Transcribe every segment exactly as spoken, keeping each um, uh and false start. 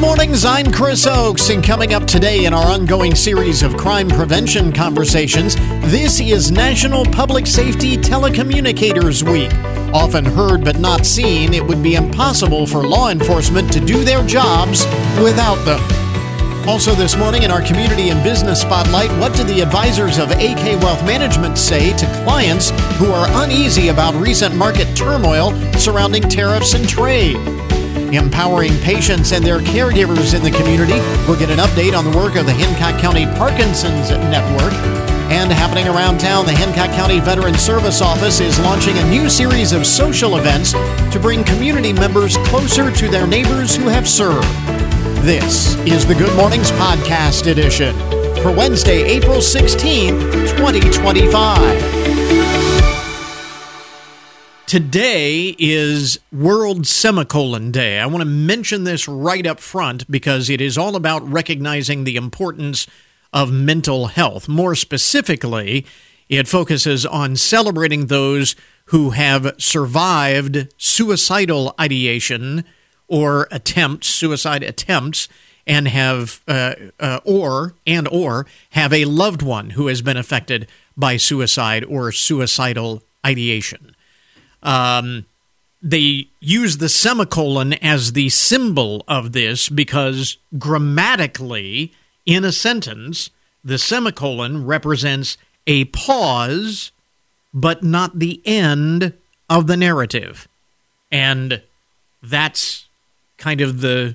mornings, I'm Chris Oakes, and coming up today in our ongoing series of crime prevention conversations, this is National Public Safety Telecommunicators Week. Often heard but not seen, it would be impossible for law enforcement to do their jobs without them. Also this morning in our community and business spotlight, what do the advisors of A K Wealth Management say to clients who are uneasy about recent market turmoil surrounding tariffs and trade? Empowering patients and their caregivers in the community. We'll get an update on the work of the Hancock County Parkinson's Network. And happening around town, the Hancock County Veterans Service Office is launching a new series of social events to bring community members closer to their neighbors who have served. This is the Good Mornings Podcast Edition for Wednesday, April sixteenth, twenty twenty-five. Today is World Semicolon Day. I want to mention this right up front because it is all about recognizing the importance of mental health. More specifically, it focuses on celebrating those who have survived suicidal ideation or attempts, suicide attempts, and have uh, uh, or and or have a loved one who has been affected by suicide or suicidal ideation. Um, they use the semicolon as the symbol of this because grammatically, in a sentence, the semicolon represents a pause, but not the end of the narrative. And that's kind of the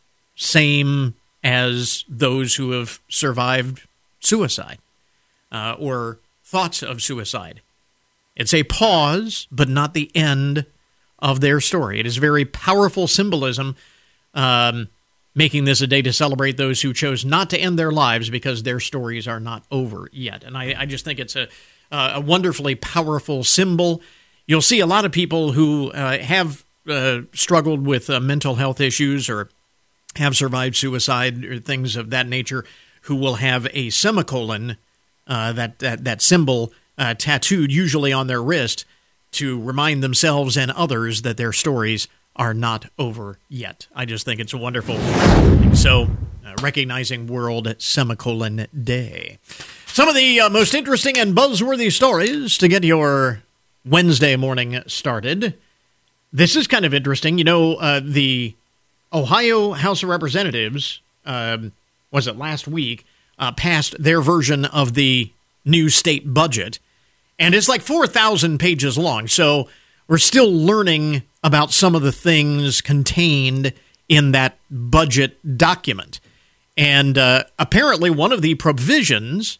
same as those who have survived suicide uh, or thoughts of suicide. It's a pause, but not the end of their story. It is very powerful symbolism, um, making this a day to celebrate those who chose not to end their lives because their stories are not over yet. And I, I just think it's a, uh, a wonderfully powerful symbol. You'll see a lot of people who uh, have uh, struggled with uh, mental health issues or have survived suicide or things of that nature who will have a semicolon, uh, that, that, that symbol, Uh, tattooed usually on their wrist to remind themselves and others that their stories are not over yet. I just think it's a wonderful thing. So, uh, recognizing World Semicolon Day. Some of the uh, most interesting and buzzworthy stories to get your Wednesday morning started. This is kind of interesting. You know, uh, the Ohio House of Representatives, uh, was it last week, uh, passed their version of the new state budget. And it's like four thousand pages long, so we're still learning about some of the things contained in that budget document. And uh, apparently one of the provisions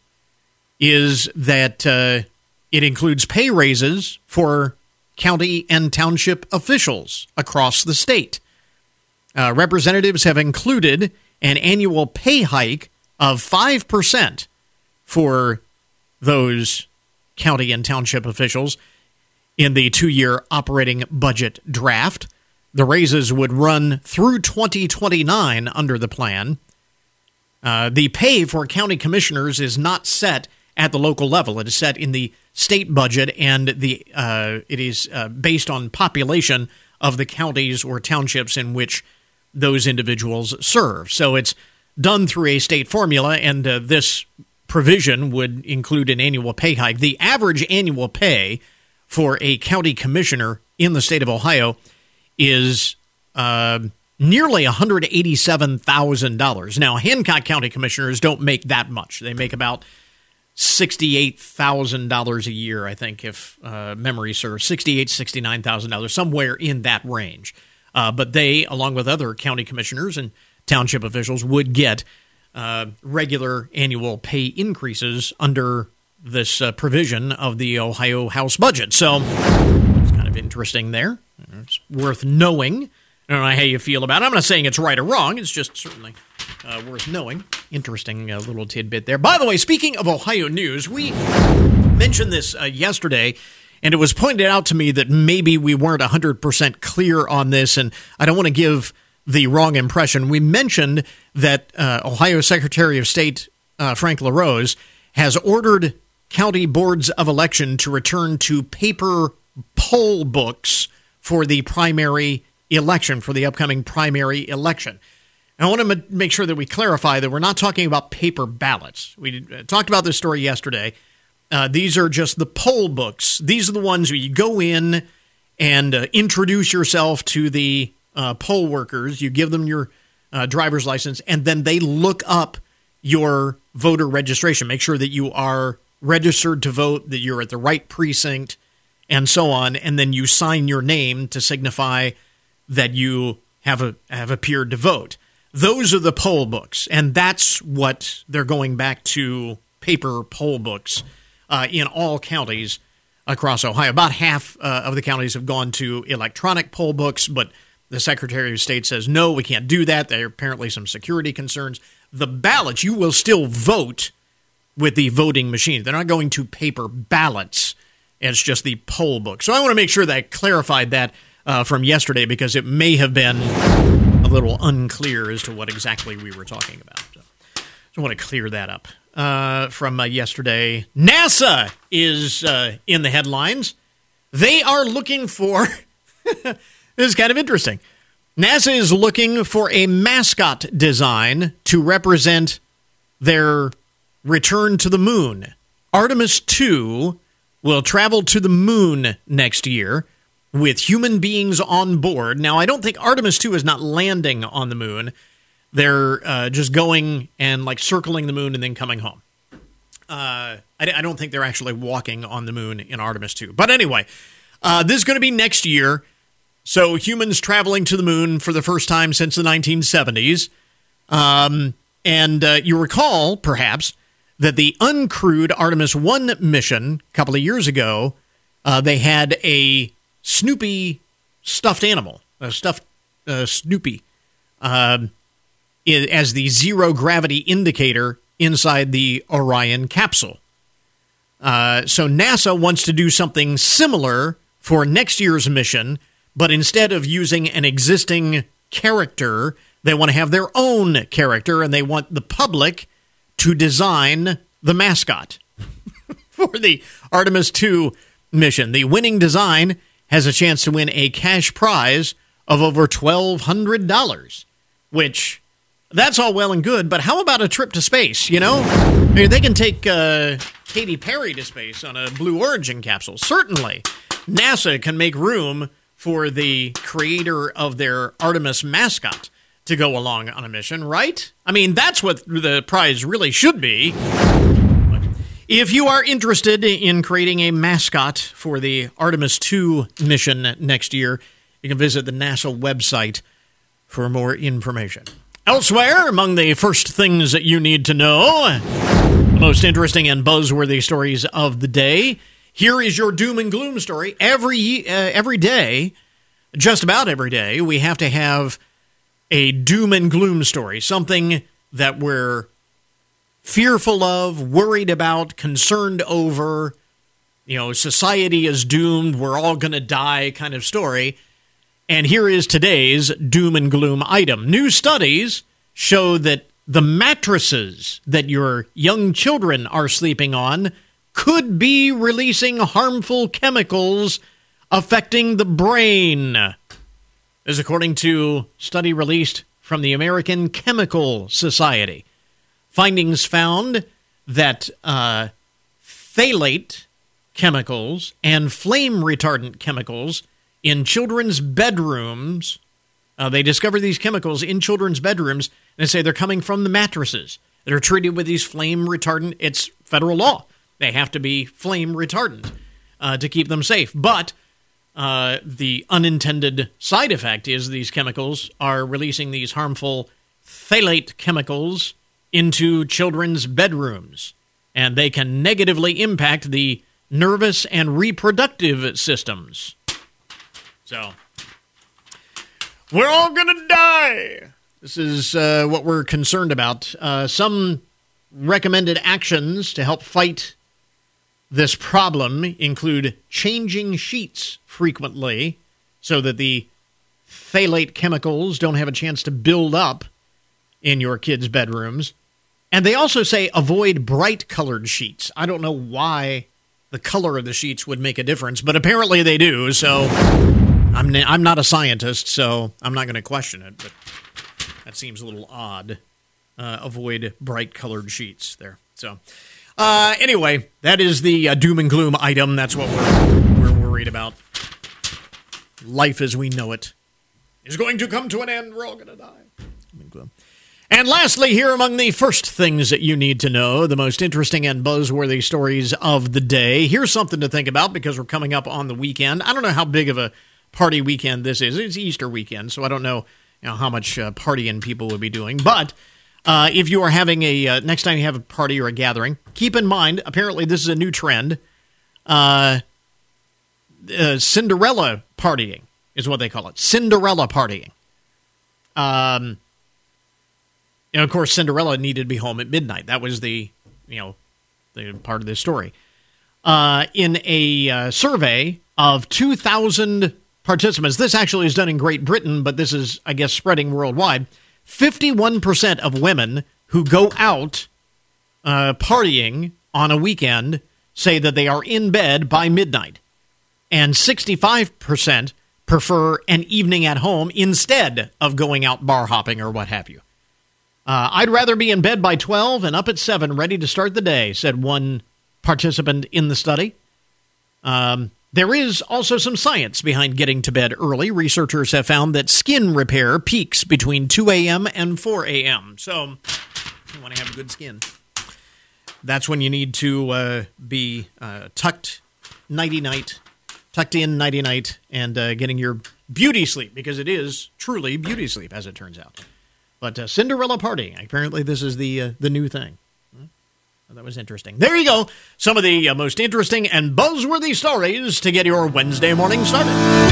is that uh, it includes pay raises for county and township officials across the state. Uh, representatives have included an annual pay hike of five percent for those county and township officials in the two-year operating budget draft. The raises would run through twenty twenty-nine under the plan. Uh, the pay for county commissioners is not set at the local level. It is set in the state budget, and the uh, it is uh, based on population of the counties or townships in which those individuals serve. So it's done through a state formula, and uh, this provision would include an annual pay hike. The average annual pay for a county commissioner in the state of Ohio is uh, nearly one hundred eighty-seven thousand dollars. Now, Hancock County commissioners don't make that much. They make about sixty-eight thousand dollars a year, I think, if uh, memory serves, sixty-eight thousand dollars, sixty-nine thousand dollars, somewhere in that range. Uh, but they, along with other county commissioners and township officials, would get Uh, regular annual pay increases under this uh, provision of the Ohio House budget. So it's kind of interesting there. It's worth knowing. I don't know how you feel about it. I'm not saying it's right or wrong. It's just certainly uh, worth knowing. Interesting uh, little tidbit there. By the way, speaking of Ohio news, we mentioned this uh, yesterday, and it was pointed out to me that maybe we weren't one hundred percent clear on this, and I don't want to give the wrong impression. We mentioned that uh, Ohio Secretary of State uh, Frank LaRose has ordered county boards of election to return to paper poll books for the primary election, for the upcoming primary election. I want to m- make sure that we clarify that we're not talking about paper ballots. We uh, talked about this story yesterday. Uh, these are just the poll books. These are the ones where you go in and uh, introduce yourself to the uh, poll workers. You give them your uh, driver's license, and then they look up your voter registration. Make sure that you are registered to vote, that you're at the right precinct, and so on. And then you sign your name to signify that you have a, have appeared to vote. Those are the poll books, and that's what they're going back to, paper poll books uh, in all counties across Ohio. About half uh, of the counties have gone to electronic poll books, but the Secretary of State says, no, we can't do that. There are apparently some security concerns. The ballots, you will still vote with the voting machine. They're not going to paper ballots. It's just the poll book. So I want to make sure that I clarified that uh, from yesterday, because it may have been a little unclear as to what exactly we were talking about. So I want to clear that up. Uh, from uh, yesterday, NASA is uh, in the headlines. They are looking for, this is kind of interesting, NASA is looking for a mascot design to represent their return to the moon. Artemis two will travel to the moon next year with human beings on board. Now, I don't think Artemis two is not landing on the moon. They're uh, just going and like circling the moon and then coming home. Uh, I, I don't think they're actually walking on the moon in Artemis two. But anyway, uh, this is going to be next year. So humans traveling to the moon for the first time since the nineteen seventies. Um, and uh, you recall, perhaps, that the uncrewed Artemis one mission a couple of years ago, uh, they had a Snoopy stuffed animal, a stuffed uh, Snoopy, uh, as the zero gravity indicator inside the Orion capsule. Uh, so NASA wants to do something similar for next year's mission, but instead of using an existing character, they want to have their own character, and they want the public to design the mascot for the Artemis two mission. The winning design has a chance to win a cash prize of over twelve hundred dollars, which, that's all well and good, but how about a trip to space, you know? I mean, they can take uh, Katy Perry to space on a Blue Origin capsule. Certainly, NASA can make room for the creator of their Artemis mascot to go along on a mission, right? I mean, that's what the prize really should be. If you are interested in creating a mascot for the Artemis two mission next year, you can visit the NASA website for more information. Elsewhere, among the first things that you need to know, the most interesting and buzzworthy stories of the day, here is your doom and gloom story. Every uh, every day, just about every day, we have to have a doom and gloom story, something that we're fearful of, worried about, concerned over. You know, society is doomed, we're all going to die kind of story. And here is today's doom and gloom item. New studies show that the mattresses that your young children are sleeping on could be releasing harmful chemicals affecting the brain. This is according to a study released from the American Chemical Society. Findings found that uh, phthalate chemicals and flame retardant chemicals in children's bedrooms, uh, they discovered these chemicals in children's bedrooms, and they say they're coming from the mattresses that are treated with these flame retardant. It's federal law. They have to be flame retardant uh, to keep them safe. But uh, the unintended side effect is these chemicals are releasing these harmful phthalate chemicals into children's bedrooms, and they can negatively impact the nervous and reproductive systems. So, we're all going to die. This is uh, what we're concerned about. Uh, some recommended actions to help fight this problem include changing sheets frequently so that the phthalate chemicals don't have a chance to build up in your kids' bedrooms. And they also say avoid bright-colored sheets. I don't know why the color of the sheets would make a difference, but apparently they do, so I'm I'm not a scientist, so I'm not going to question it. But That seems a little odd. Uh, avoid bright-colored sheets there. So, uh, anyway, that is the uh, doom and gloom item. That's what we're, we're worried about. Life as we know it is going to come to an end. We're all going to die. Doom and gloom. And lastly, here among the first things that you need to know, the most interesting and buzzworthy stories of the day. Here's something to think about because we're coming up on the weekend. I don't know how big of a party weekend this is. It's Easter weekend, so I don't know, you know how much uh, partying people will be doing. But uh, if you are having a, uh, next time you have a party or a gathering, keep in mind, apparently this is a new trend. Uh, uh, Cinderella partying is what they call it. Cinderella partying. Um... And, of course, Cinderella needed to be home at midnight. That was the, you know, the part of this story. Uh, in a uh, survey of two thousand participants, this actually is done in Great Britain, but this is, I guess, spreading worldwide. fifty-one percent of women who go out uh, partying on a weekend say that they are in bed by midnight. And sixty-five percent prefer an evening at home instead of going out bar hopping or what have you. Uh, I'd rather be in bed by twelve and up at seven, ready to start the day, said one participant in the study. Um, there is also some science behind getting to bed early. Researchers have found that skin repair peaks between two a.m. and four a.m. So, if you want to have good skin, that's when you need to uh, be uh, tucked nighty-night, tucked in nighty-night, and uh, getting your beauty sleep, because it is truly beauty sleep, as it turns out. But uh, Cinderella partying, apparently this is the uh, the new thing. Well, that was interesting. There you go. Some of the uh, most interesting and buzzworthy stories to get your Wednesday morning started.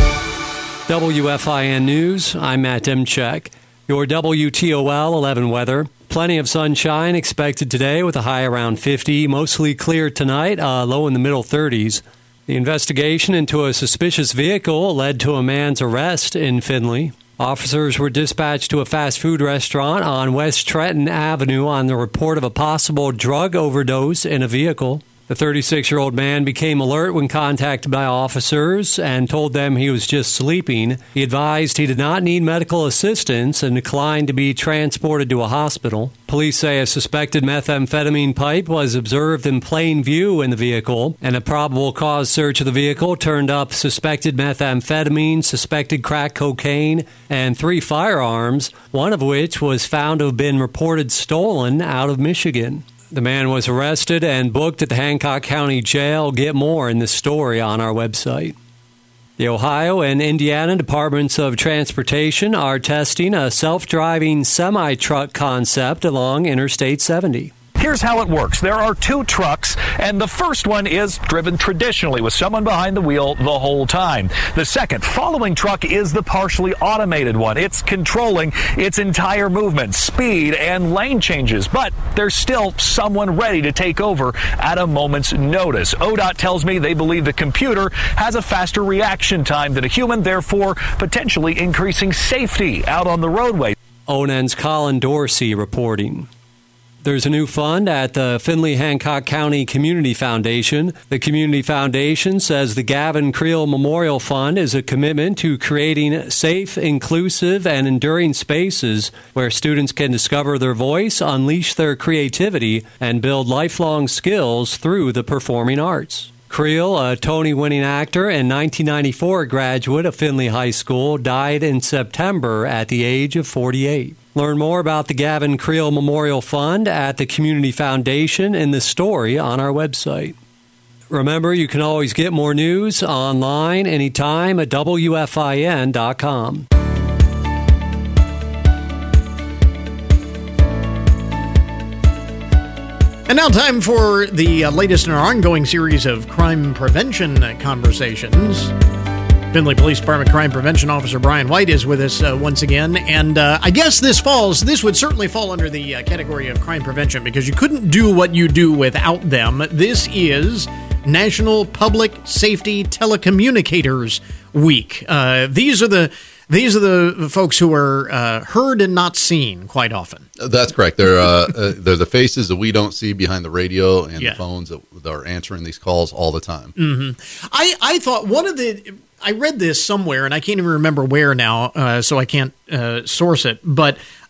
W F I N News, I'm Matt Demchek. Your W T O L eleven weather. Plenty of sunshine expected today with a high around fifty. Mostly clear tonight, uh, low in the middle thirties. The investigation into a suspicious vehicle led to a man's arrest in Findlay. Officers were dispatched to a fast food restaurant on West Trenton Avenue on the report of a possible drug overdose in a vehicle. The thirty-six-year-old man became alert when contacted by officers and told them he was just sleeping. He advised he did not need medical assistance and declined to be transported to a hospital. Police say a suspected methamphetamine pipe was observed in plain view in the vehicle, and a probable cause search of the vehicle turned up suspected methamphetamine, suspected crack cocaine, and three firearms, one of which was found to have been reported stolen out of Michigan. The man was arrested and booked at the Hancock County Jail. Get more in this story on our website. The Ohio and Indiana Departments of Transportation are testing a self-driving semi-truck concept along Interstate seventy. Here's how it works. There are two trucks, and the first one is driven traditionally with someone behind the wheel the whole time. The second, following truck is the partially automated one. It's controlling its entire movement, speed, and lane changes, but there's still someone ready to take over at a moment's notice. O D O T tells me they believe the computer has a faster reaction time than a human, therefore potentially increasing safety out on the roadway. O N N's Colin Dorsey reporting. There's a new fund at the Findlay-Hancock County Community Foundation. The Community Foundation says the Gavin Creel Memorial Fund is a commitment to creating safe, inclusive, and enduring spaces where students can discover their voice, unleash their creativity, and build lifelong skills through the performing arts. Creel, a Tony-winning actor and nineteen ninety-four graduate of Findlay High School, died in September at the age of forty-eight. Learn more about the Gavin Creel Memorial Fund at the Community Foundation in the story on our website. Remember, you can always get more news online anytime at W F I N dot com. And now time for the uh, latest in our ongoing series of crime prevention uh, conversations. Findlay Police Department Crime Prevention Officer Brian White is with us uh, once again, and uh, I guess this falls, this would certainly fall under the uh, category of crime prevention because you couldn't do what you do without them. This is National Public Safety Telecommunicators Week. Uh, these are the These are the folks who are uh, heard and not seen quite often. That's correct. They're uh, uh, they're the faces that we don't see behind the radio and yeah. the phones that, that are answering these calls all the time. Mm-hmm. I, I thought one of the... I read this somewhere, and I can't even remember where now, uh, so I can't uh, source it, but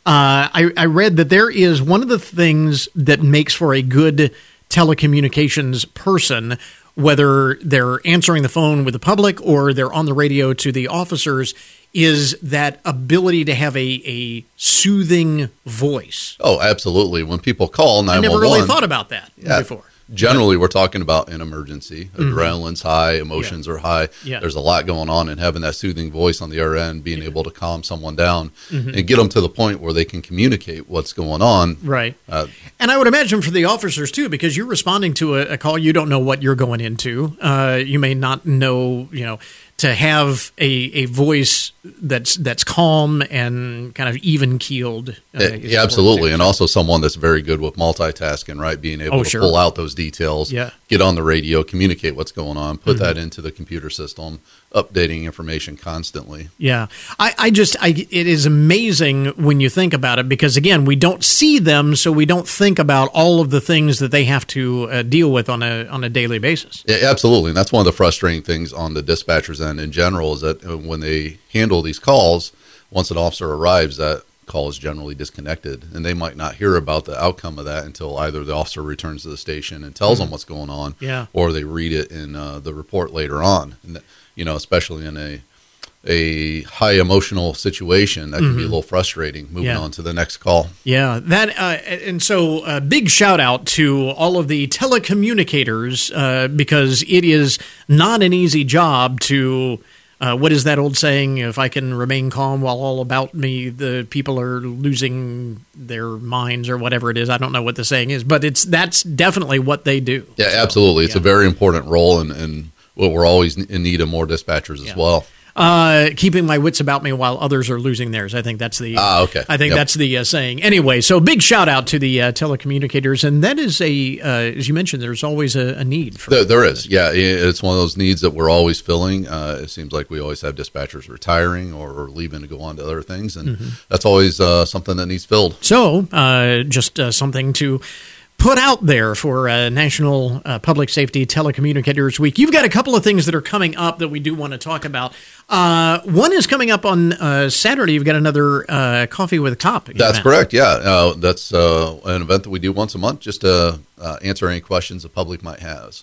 Uh, I, I read that there is one of the things that makes for a good telecommunications person, whether they're answering the phone with the public or they're on the radio to the officers, is that ability to have a, a soothing voice. Oh, absolutely. When people call nine one one, I never really thought about that yeah, before. Generally, we're talking about an emergency. Mm-hmm. Adrenaline's high, emotions yeah. are high. Yeah. There's a lot going on, and having that soothing voice on the other end, being yeah. able to calm someone down mm-hmm. and get them to the point where they can communicate what's going on. Right. Uh, and I would imagine for the officers, too, because you're responding to a, a call, you don't know what you're going into. Uh, you may not know, you know, to have a, a voice that's that's calm and kind of even keeled. Uh, yeah, absolutely. And also someone that's very good with multitasking, right? Being able oh, to sure. pull out those details, yeah. get on the radio, communicate what's going on, put mm-hmm. that into the computer system, updating information constantly. Yeah. I, I just, I, it is amazing when you think about it because, again, we don't see them, so we don't think about all of the things that they have to uh, deal with on a on a daily basis. Yeah, absolutely. And that's one of the frustrating things on the dispatcher's end in general is that when they handle these calls, once an officer arrives, that call is generally disconnected, and they might not hear about the outcome of that until either the officer returns to the station and tells mm-hmm. them what's going on, yeah. or they read it in uh, the report later on. And, you know, especially in a a high emotional situation, that can mm-hmm. be a little frustrating. Moving yeah. on to the next call. Yeah, that uh, and so a uh, big shout out to all of the telecommunicators uh, because it is not an easy job to. Uh, what is that old saying? If I can remain calm while all about me, the people are losing their minds or whatever it is. I don't know what the saying is, but it's that's definitely what they do. Yeah, so, absolutely. It's yeah. a very important role, and, and well, we're always in need of more dispatchers as yeah. well. Uh, keeping my wits about me while others are losing theirs. I think that's the. Ah, okay. I think yep. that's the uh, saying. Anyway, so big shout out to the uh, telecommunicators, and that is a, uh, as you mentioned, there's always a, a need for. There, there is, yeah. It's one of those needs that we're always filling. Uh, it seems like we always have dispatchers retiring or, or leaving to go on to other things, and mm-hmm. that's always uh, something that needs filled. So, uh, just uh, something to. Put out there for uh, National uh, Public Safety Telecommunicators Week. You've got a couple of things that are coming up that we do want to talk about. Uh, one is coming up on uh, Saturday. You've got another uh, Coffee with a Cop event. That's correct, yeah. Uh, that's uh, an event that we do once a month just to uh, answer any questions the public might have.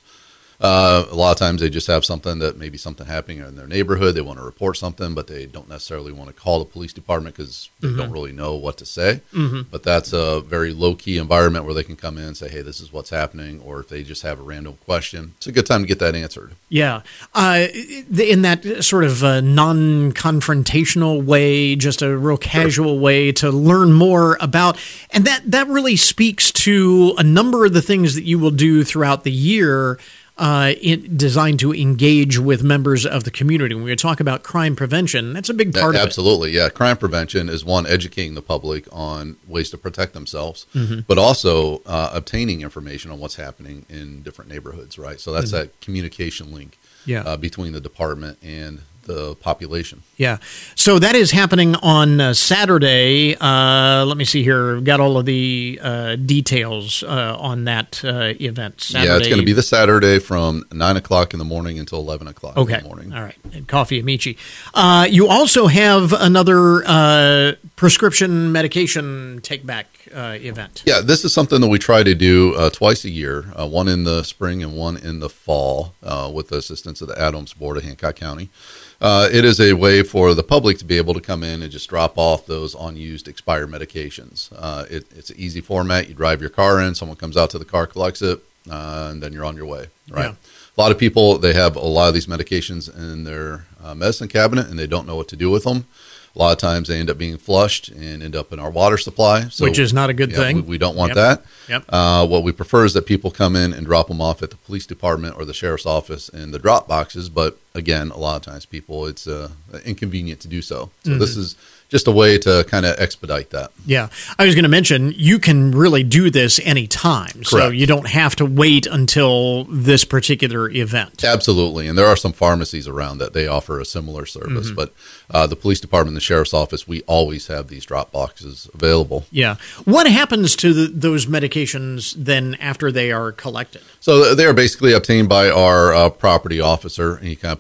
Uh, a lot of times they just have something that maybe something happening in their neighborhood. They want to report something, but they don't necessarily want to call the police department because they mm-hmm. don't really know what to say. Mm-hmm. But that's a very low-key environment where they can come in and say, hey, this is what's happening, or if they just have a random question, it's a good time to get that answered. Yeah. Uh, in that sort of uh, non-confrontational way, just a real casual sure. way to learn more about, and that, that really speaks to a number of the things that you will do throughout the year Uh, in, designed to engage with members of the community. When we talk about crime prevention, that's a big part that, of absolutely, it. Absolutely, yeah. Crime prevention is, one, educating the public on ways to protect themselves, mm-hmm. but also uh, obtaining information on what's happening in different neighborhoods, right? So that's mm-hmm. that communication link yeah. uh, between the department and the population. Yeah. So that is happening on uh, Saturday. Uh, let me see here. Got all of the uh, details uh, on that uh, event. Saturday. Yeah, it's going to be this Saturday from nine o'clock in the morning until eleven o'clock okay. in the morning. All right. And Coffee Amici. Uh, you also have another uh, prescription medication take-back uh, event. Yeah, this is something that we try to do uh, twice a year, uh, one in the spring and one in the fall uh, with the assistance of the Adams Board of Hancock County. Uh, it is a way for the public to be able to come in and just drop off those unused expired medications. Uh, it, it's an easy format. You drive your car in, someone comes out to the car, collects it, uh, and then you're on your way, right? Yeah. A lot of people, they have a lot of these medications in their uh, medicine cabinet, and they don't know what to do with them. A lot of times they end up being flushed and end up in our water supply. So, which is not a good yeah, thing. We, we don't want yep. that. Yep. Uh, what we prefer is that people come in and drop them off at the police department or the sheriff's office in the drop boxes. But again, a lot of times people, it's uh, inconvenient to do so. So mm-hmm. this is just a way to kind of expedite that. Yeah. I was going to mention, you can really do this anytime. Correct. So you don't have to wait until this particular event. Absolutely. And there are some pharmacies around that they offer a similar service. Mm-hmm. But uh, the police department and the sheriff's office, we always have these drop boxes available. Yeah. What happens to the, those medications then after they are collected? So they are basically obtained by our uh, property officer. And he kind of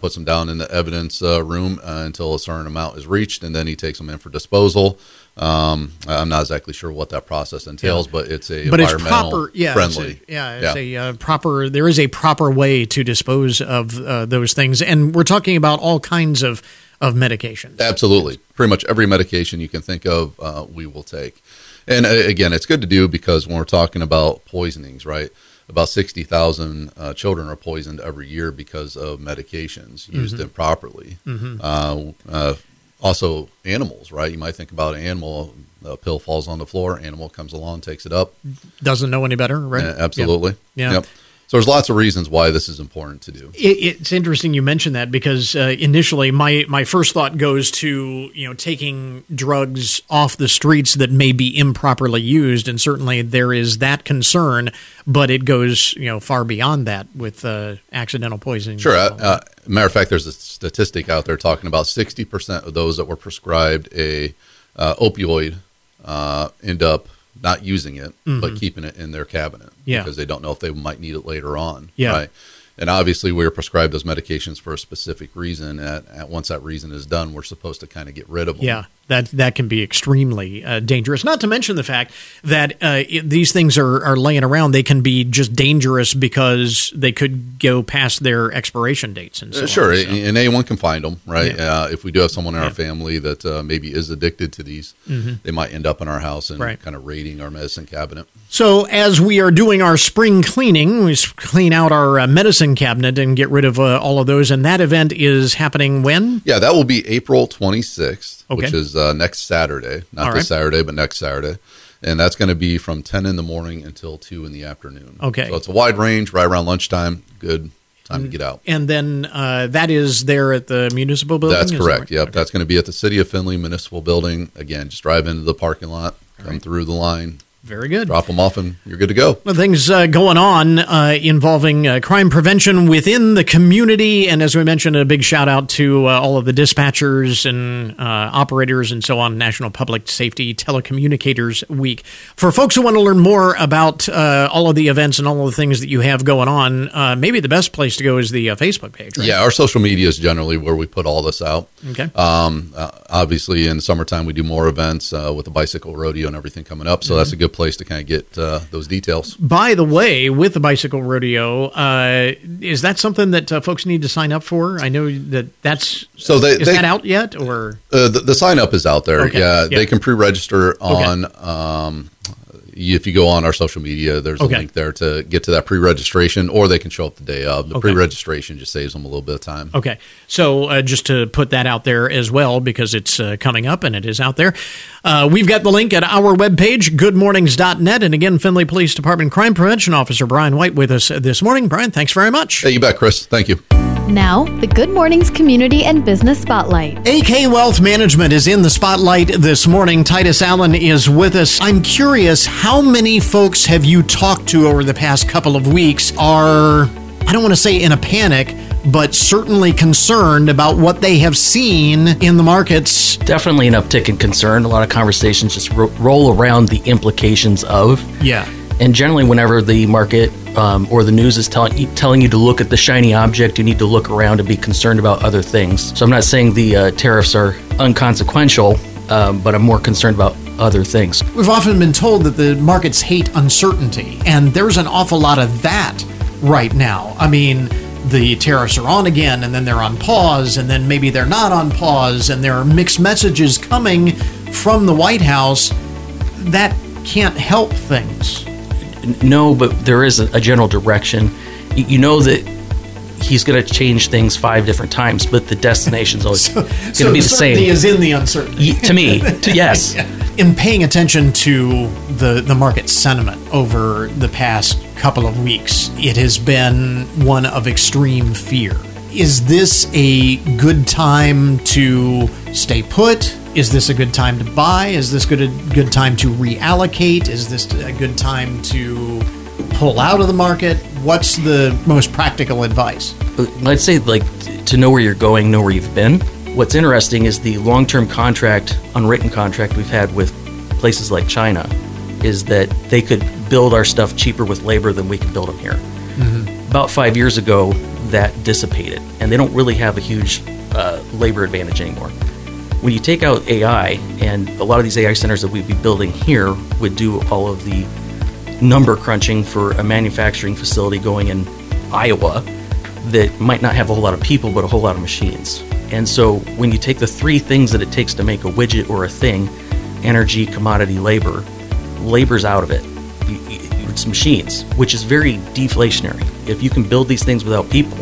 puts them down in the evidence uh, room uh, until a certain amount is reached, and then he takes them in for disposal. Um, I'm not exactly sure what that process entails, yeah. but it's a but environmental it's proper, yeah, friendly. It's a, yeah, it's yeah. a uh, proper. There is a proper way to dispose of uh, those things, and we're talking about all kinds of of medications. Absolutely, pretty much every medication you can think of, uh, we will take. And uh, again, it's good to do because when we're talking about poisonings, right? About sixty thousand uh, children are poisoned every year because of medications used mm-hmm. improperly. Mm-hmm. Uh, uh, also, animals, right? You might think about an animal, a pill falls on the floor, animal comes along, takes it up. Doesn't know any better, right? Uh, absolutely. Yeah. yeah. Yep. So there's lots of reasons why this is important to do. It, it's interesting you mentioned that because uh, initially my, my first thought goes to, you know, taking drugs off the streets that may be improperly used, and certainly there is that concern, but it goes, you know, far beyond that with uh, accidental poisoning. Sure. Uh, uh, matter of fact, there's a statistic out there talking about sixty percent of those that were prescribed a uh, opioid uh, end up not using it, mm-hmm. but keeping it in their cabinet yeah. because they don't know if they might need it later on. Yeah. Right? And obviously, we're prescribed those medications for a specific reason. At, at once that reason is done, we're supposed to kind of get rid of them. Yeah, that that can be extremely uh, dangerous. Not to mention the fact that uh, it, these things are, are laying around. They can be just dangerous because they could go past their expiration dates and so uh, Sure, on, so. and anyone can find them, right? Yeah. Uh, if we do have someone in yeah. our family that uh, maybe is addicted to these, mm-hmm. they might end up in our house and right. kind of raiding our medicine cabinet. So as we are doing our spring cleaning, we clean out our uh, medicine cabinet and get rid of uh, all of those. And that event is happening when? Yeah, that will be April twenty-sixth, okay. which is uh, next Saturday. Not all this right. Saturday, but next Saturday. And that's going to be from ten in the morning until two in the afternoon. Okay. So it's a wide range, right around lunchtime. Good time to get out. And then uh, that is there at the municipal building? That's correct. That right? Yep. Okay. That's going to be at the City of Findlay Municipal Building. Again, just drive into the parking lot, come right. through the line. Very good. Drop them off and you're good to go. Well, things uh, going on uh, involving uh, crime prevention within the community. And as we mentioned, a big shout out to uh, all of the dispatchers and uh, operators and so on, National Public Safety Telecommunicators Week. For folks who want to learn more about uh, all of the events and all of the things that you have going on, uh, maybe the best place to go is the uh, Facebook page, right? Yeah, our social media is generally where we put all this out. Okay. Um, uh, obviously, in the summertime, we do more events uh, with the bicycle rodeo and everything coming up. So mm-hmm. that's a good place to kind of get uh, those details. By the way, with the bicycle rodeo, uh, is that something that uh, folks need to sign up for? I know that that's so they, is they, that out yet, or uh, the, the sign up is out there. Okay. Yeah, yeah, they can pre-register on. Okay. Um, if you go on our social media, there's okay. a link there to get to that pre-registration, or they can show up the day of. The okay. pre-registration just saves them a little bit of time. Okay, so uh, just to put that out there as well, because it's uh, coming up and it is out there. Uh, we've got the link at our webpage, good mornings dot net. And again, Findlay Police Department Crime Prevention Officer Brian White with us this morning. Brian, thanks very much. Hey, you bet, Chris. Thank you. Now, the Good Mornings Community and Business Spotlight. A K Wealth Management is in the spotlight this morning. Titus Allen is with us. I'm curious, how many folks have you talked to over the past couple of weeks are, I don't want to say in a panic, but certainly concerned about what they have seen in the markets? Definitely an uptick in concern. A lot of conversations just ro- roll around the implications of. Yeah. And generally, whenever the market um, or the news is telling you, telling you to look at the shiny object, you need to look around and be concerned about other things. So I'm not saying the uh, tariffs are unconsequential, um, but I'm more concerned about other things. We've often been told that the markets hate uncertainty, and there's an awful lot of that right now. I mean, the tariffs are on again, and then they're on pause, and then maybe they're not on pause, and there are mixed messages coming from the White House. That can't help things. No, but there is a, a general direction. You, you know that he's going to change things five different times, but the destination's always so, going to so be the same. Certainty is in the uncertainty. Y- to me, to, yes. In paying attention to the, the market sentiment over the past couple of weeks, it has been one of extreme fear. Is this a good time to stay put? Is this a good time to buy? Is this good a good time to reallocate? Is this a good time to pull out of the market? What's the most practical advice? Let's say, like, to know where you're going, know where you've been. What's interesting is the long-term contract, unwritten contract we've had with places like China, is that they could build our stuff cheaper with labor than we can build them here. Mm-hmm. About five years ago, that dissipated. and they don't really have a huge uh, labor advantage anymore. When you take out A I, and a lot of these A I centers that we'd be building here would do all of the number crunching for a manufacturing facility going in Iowa that might not have a whole lot of people but a whole lot of machines. And so when you take the three things that it takes to make a widget or a thing, energy, commodity, labor, labor's out of it. It's machines, which is very deflationary. If you can build these things without people,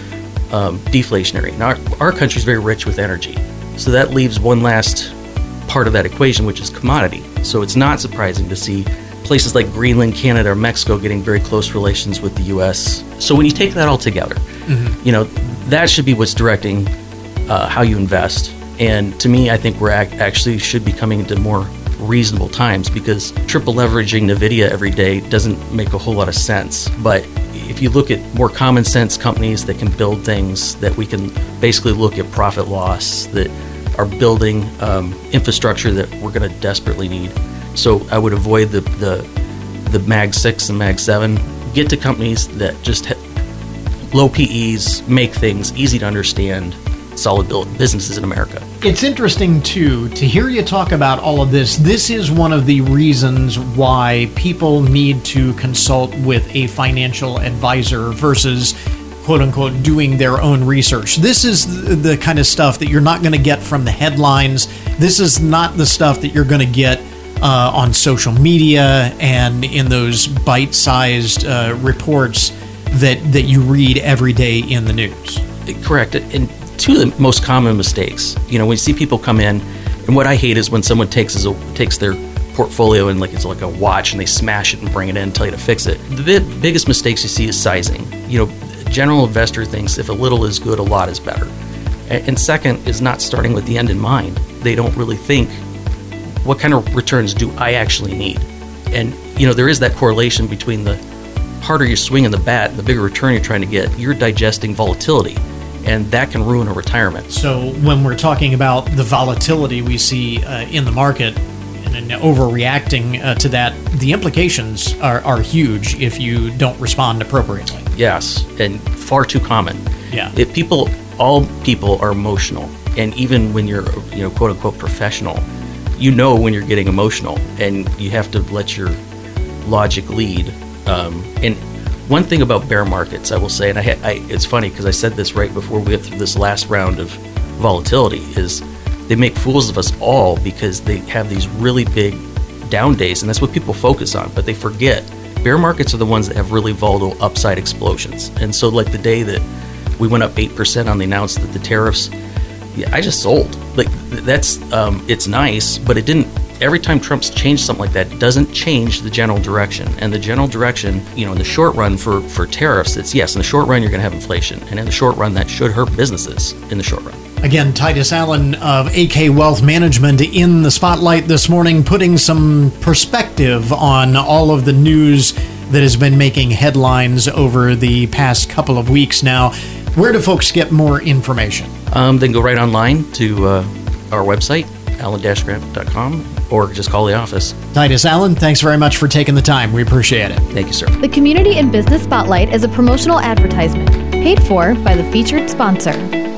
um, deflationary. And our, our country's very rich with energy. So that leaves one last part of that equation, which is commodity. So it's not surprising to see places like Greenland, Canada, or Mexico getting very close relations with the U S. So when you take that all together, mm-hmm. you know, that should be what's directing uh, how you invest. And to me, I think we're ac- actually should be coming into more reasonable times, because triple leveraging NVIDIA every day doesn't make a whole lot of sense. But if you look at more common sense companies that can build things that we can basically look at profit loss, that are building um, infrastructure that we're going to desperately need. So I would avoid the, the the Mag six and Mag seven. Get to companies that just ha- low P Es, make things easy to understand, solid build businesses in America. It's interesting, too, to hear you talk about all of this. This is one of the reasons why people need to consult with a financial advisor versus, quote unquote, doing their own research. This is the kind of stuff that you're not going to get from the headlines. This is not the stuff that you're going to get uh, on social media and in those bite-sized uh, reports that, that you read every day in the news. Correct. And two of the most common mistakes, you know, when you see people come in, and what I hate is when someone takes is a, takes their portfolio and like it's like a watch and they smash it and bring it in and tell you to fix it. The big, biggest mistakes you see is sizing. You know, general investor thinks if a little is good, a lot is better. And, and second is not starting with the end in mind. They don't really think, what kind of returns do I actually need? And, you know, there is that correlation between the harder you're swinging the bat and the bigger return you're trying to get, you're digesting volatility. And that can ruin a retirement. So when we're talking about the volatility we see uh, in the market and, and overreacting uh, to that, the implications are, are huge if you don't respond appropriately. Yes, and far too common. Yeah. If people, all people are emotional, and even when you're, you know, quote unquote professional, you know when you're getting emotional, and you have to let your logic lead. Um, and one thing about bear markets, I will say, and I, I it's funny because I said this right before we went through this last round of volatility, is they make fools of us all because they have these really big down days, and that's what people focus on, but they forget bear markets are the ones that have really volatile upside explosions. And so like the day that we went up eight percent on the announced that the tariffs, yeah, I just sold. Like that's, um, it's nice, but it didn't, every time Trump's changed something like that, it doesn't change the general direction. And the general direction, you know, in the short run for, for tariffs, it's yes, in the short run, you're going to have inflation. And in the short run, that should hurt businesses in the short run. Again, Titus Allen of A K Wealth Management in the spotlight this morning, putting some perspective on all of the news that has been making headlines over the past couple of weeks now. Where do folks get more information? Um, they can go right online to uh, our website, allen dash grant dot com, or just call the office. Titus Allen, thanks very much for taking the time. We appreciate it. Thank you, sir. The Community and Business Spotlight is a promotional advertisement paid for by the featured sponsor.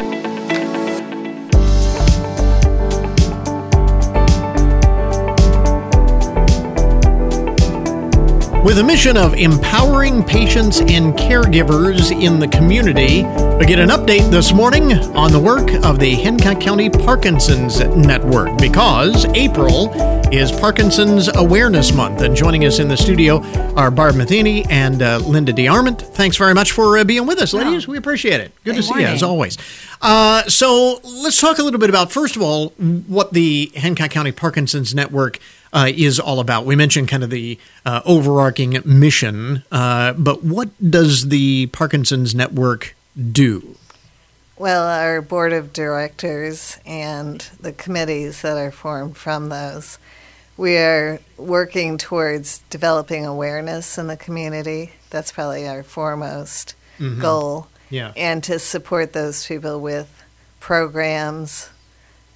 With a mission of empowering patients and caregivers in the community, we get an update this morning on the work of the Hancock County Parkinson's Network, because April is Parkinson's Awareness Month. And joining us in the studio are Barb Matheny and uh, Linda DeArmond. Thanks very much for uh, being with us, ladies. We appreciate it. Good, Good to see morning. You, as always. Uh, so let's talk a little bit about, first of all, what the Hancock County Parkinson's Network Uh, is all about. We mentioned kind of the uh, overarching mission, uh, but what does the Parkinson's Network do? Well, our board of directors and the committees that are formed from those, we are working towards developing awareness in the community. That's probably our foremost mm-hmm. goal. Yeah. And to support those people with programs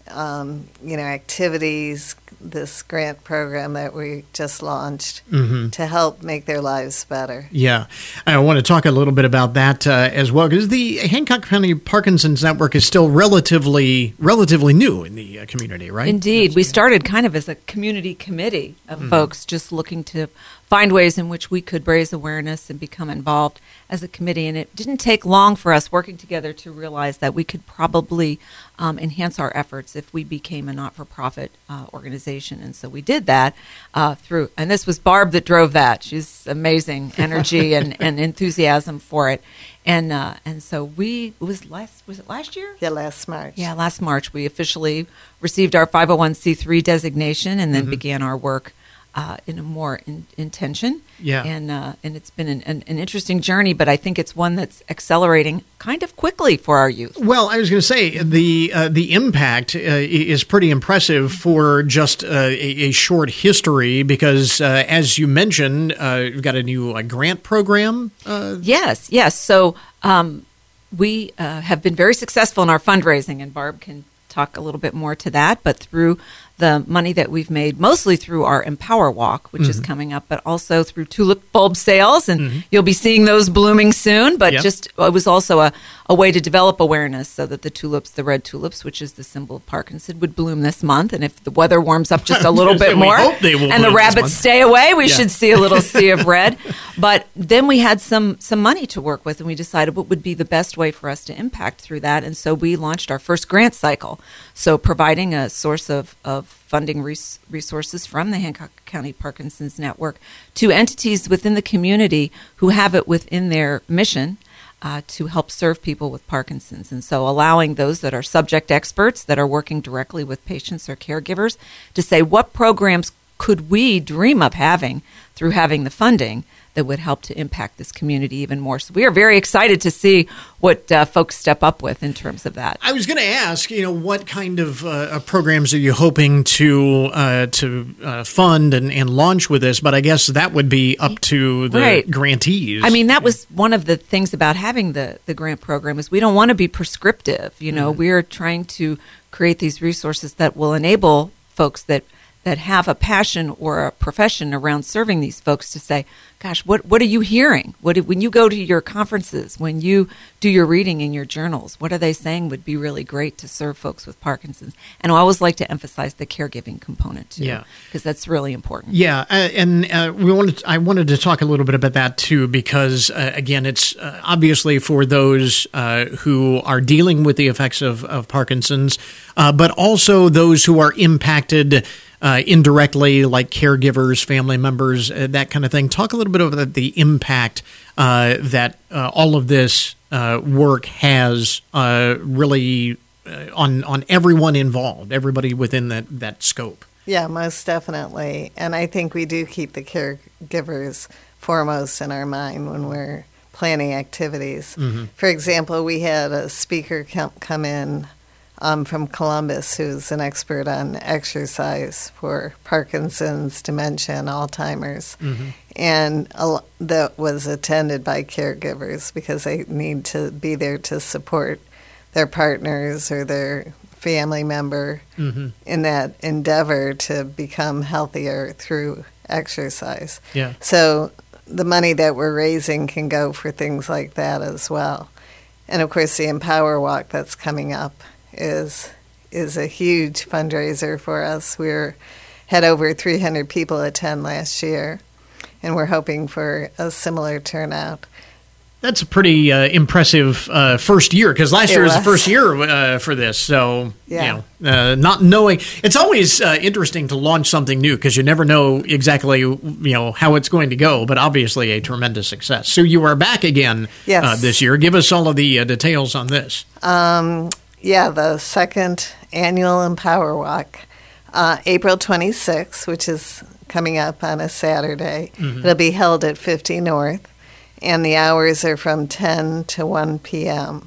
um, you know, activities, this grant program that we just launched Mm-hmm. to help make their lives better. Yeah, I want to talk a little bit about that uh, as well, because the Hancock County Parkinson's Network is still relatively relatively new in the uh, community, right? Indeed. We started kind of as a community committee of Mm-hmm. folks just looking to find ways in which we could raise awareness and become involved as a committee. And it didn't take long for us working together to realize that we could probably um, enhance our efforts if we became a not-for-profit uh, organization. And so we did that uh, through, and this was Barb that drove that. She's amazing energy and, and enthusiasm for it. And uh, and so we, it was last, was it last year? Yeah, last March. Yeah, last March we officially received our five oh one c three designation and then Mhm. began our work uh, in a more in, intention. Yeah. And uh, and it's been an, an, an interesting journey, but I think it's one that's accelerating kind of quickly for our youth. Well, I was going to say the uh, the impact uh, is pretty impressive for just uh, a, a short history, because uh, as you mentioned, uh, you've got a new uh, grant program. Uh, Yes, yes. So um, we uh, have been very successful in our fundraising, and Barb can talk a little bit more to that, but through the money that we've made, mostly through our Empower Walk, which is coming up, but also through tulip bulb sales, and you'll be seeing those blooming soon, but Yep. just it was also a, a way to develop awareness so that the tulips, the red tulips, which is the symbol of Parkinson, would bloom this month, and if the weather warms up just a little bit We more, hope they will and the bloom this rabbits month. stay away, we Yeah. should see a little sea of red. But then we had some some money to work with, and we decided what would be the best way for us to impact through that. And so we launched our first grant cycle. So providing a source of, of funding res- resources from the Hancock County Parkinson's Network to entities within the community who have it within their mission uh, to help serve people with Parkinson's. And so allowing those that are subject experts that are working directly with patients or caregivers to say, what programs could we dream of having through having the funding that would help to impact this community even more. So we are very excited to see what uh, folks step up with in terms of that. I was going to ask, you know, what kind of uh, programs are you hoping to uh, to uh, fund and, and launch with this? But I guess that would be up to the Right. grantees. I mean, that was one of the things about having the, the grant program is we don't want to be prescriptive. You know, we're trying to create these resources that will enable folks that that have a passion or a profession around serving these folks to say, gosh, what what are you hearing? What when you go to your conferences, when you do your reading in your journals, what are they saying would be really great to serve folks with Parkinson's? And I always like to emphasize the caregiving component too, Yeah. because that's really important. Yeah, uh, and uh, we wanted. I wanted to talk a little bit about that too, because uh, again, it's uh, obviously for those uh, who are dealing with the effects of, of Parkinson's, uh, but also those who are impacted uh, indirectly, like caregivers, family members, uh, that kind of thing. Talk a little bit about the impact uh, that uh, all of this uh, work has uh, really uh, on on everyone involved, everybody within that that scope. Yeah, most definitely. And I think we do keep the caregivers foremost in our mind when we're planning activities. Mm-hmm. For example, we had a speaker come, come in um, from Columbus who's an expert on exercise for Parkinson's, dementia, and Alzheimer's. Mm-hmm. And a lo- that was attended by caregivers because they need to be there to support their partners or their family member Mm-hmm. in that endeavor to become healthier through exercise. Yeah. So the money that we're raising can go for things like that as well. And of course, the Empower Walk that's coming up is is a huge fundraiser for us. We're had over three hundred people attend last year, and we're hoping for a similar turnout. That's a pretty uh, impressive uh, first year, because last It year was the was. first year uh, for this. So, Yeah. you know, uh, not knowing, it's always uh, interesting to launch something new because you never know exactly, you know, how it's going to go. But obviously, a tremendous success. So you are back again Yes. uh, this year. Give us all of the uh, details on this. Um, yeah, the second annual Empower Walk, uh, April twenty-sixth, which is coming up on a Saturday. It'll be held at fifty North, and the hours are from ten to one p.m.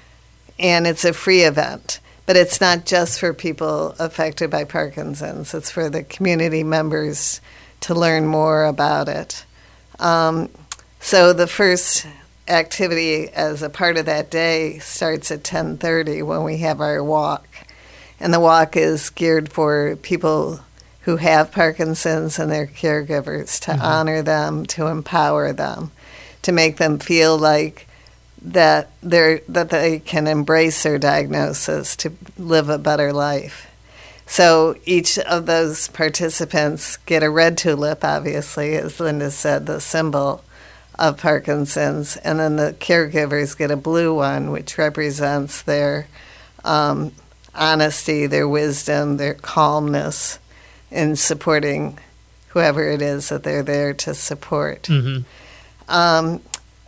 And it's a free event, but it's not just for people affected by Parkinson's. It's for the community members to learn more about it. Um, so the first activity as a part of that day starts at ten thirty when we have our walk. And the walk is geared for people who have Parkinson's and their caregivers, to mm-hmm. honor them, to empower them, to make them feel like that they're that they can embrace their diagnosis to live a better life. So each of those participants get a red tulip, obviously, as Linda said, the symbol of Parkinson's, and then the caregivers get a blue one, which represents their um, honesty, their wisdom, their calmness in supporting whoever it is that they're there to support. Mm-hmm. Um,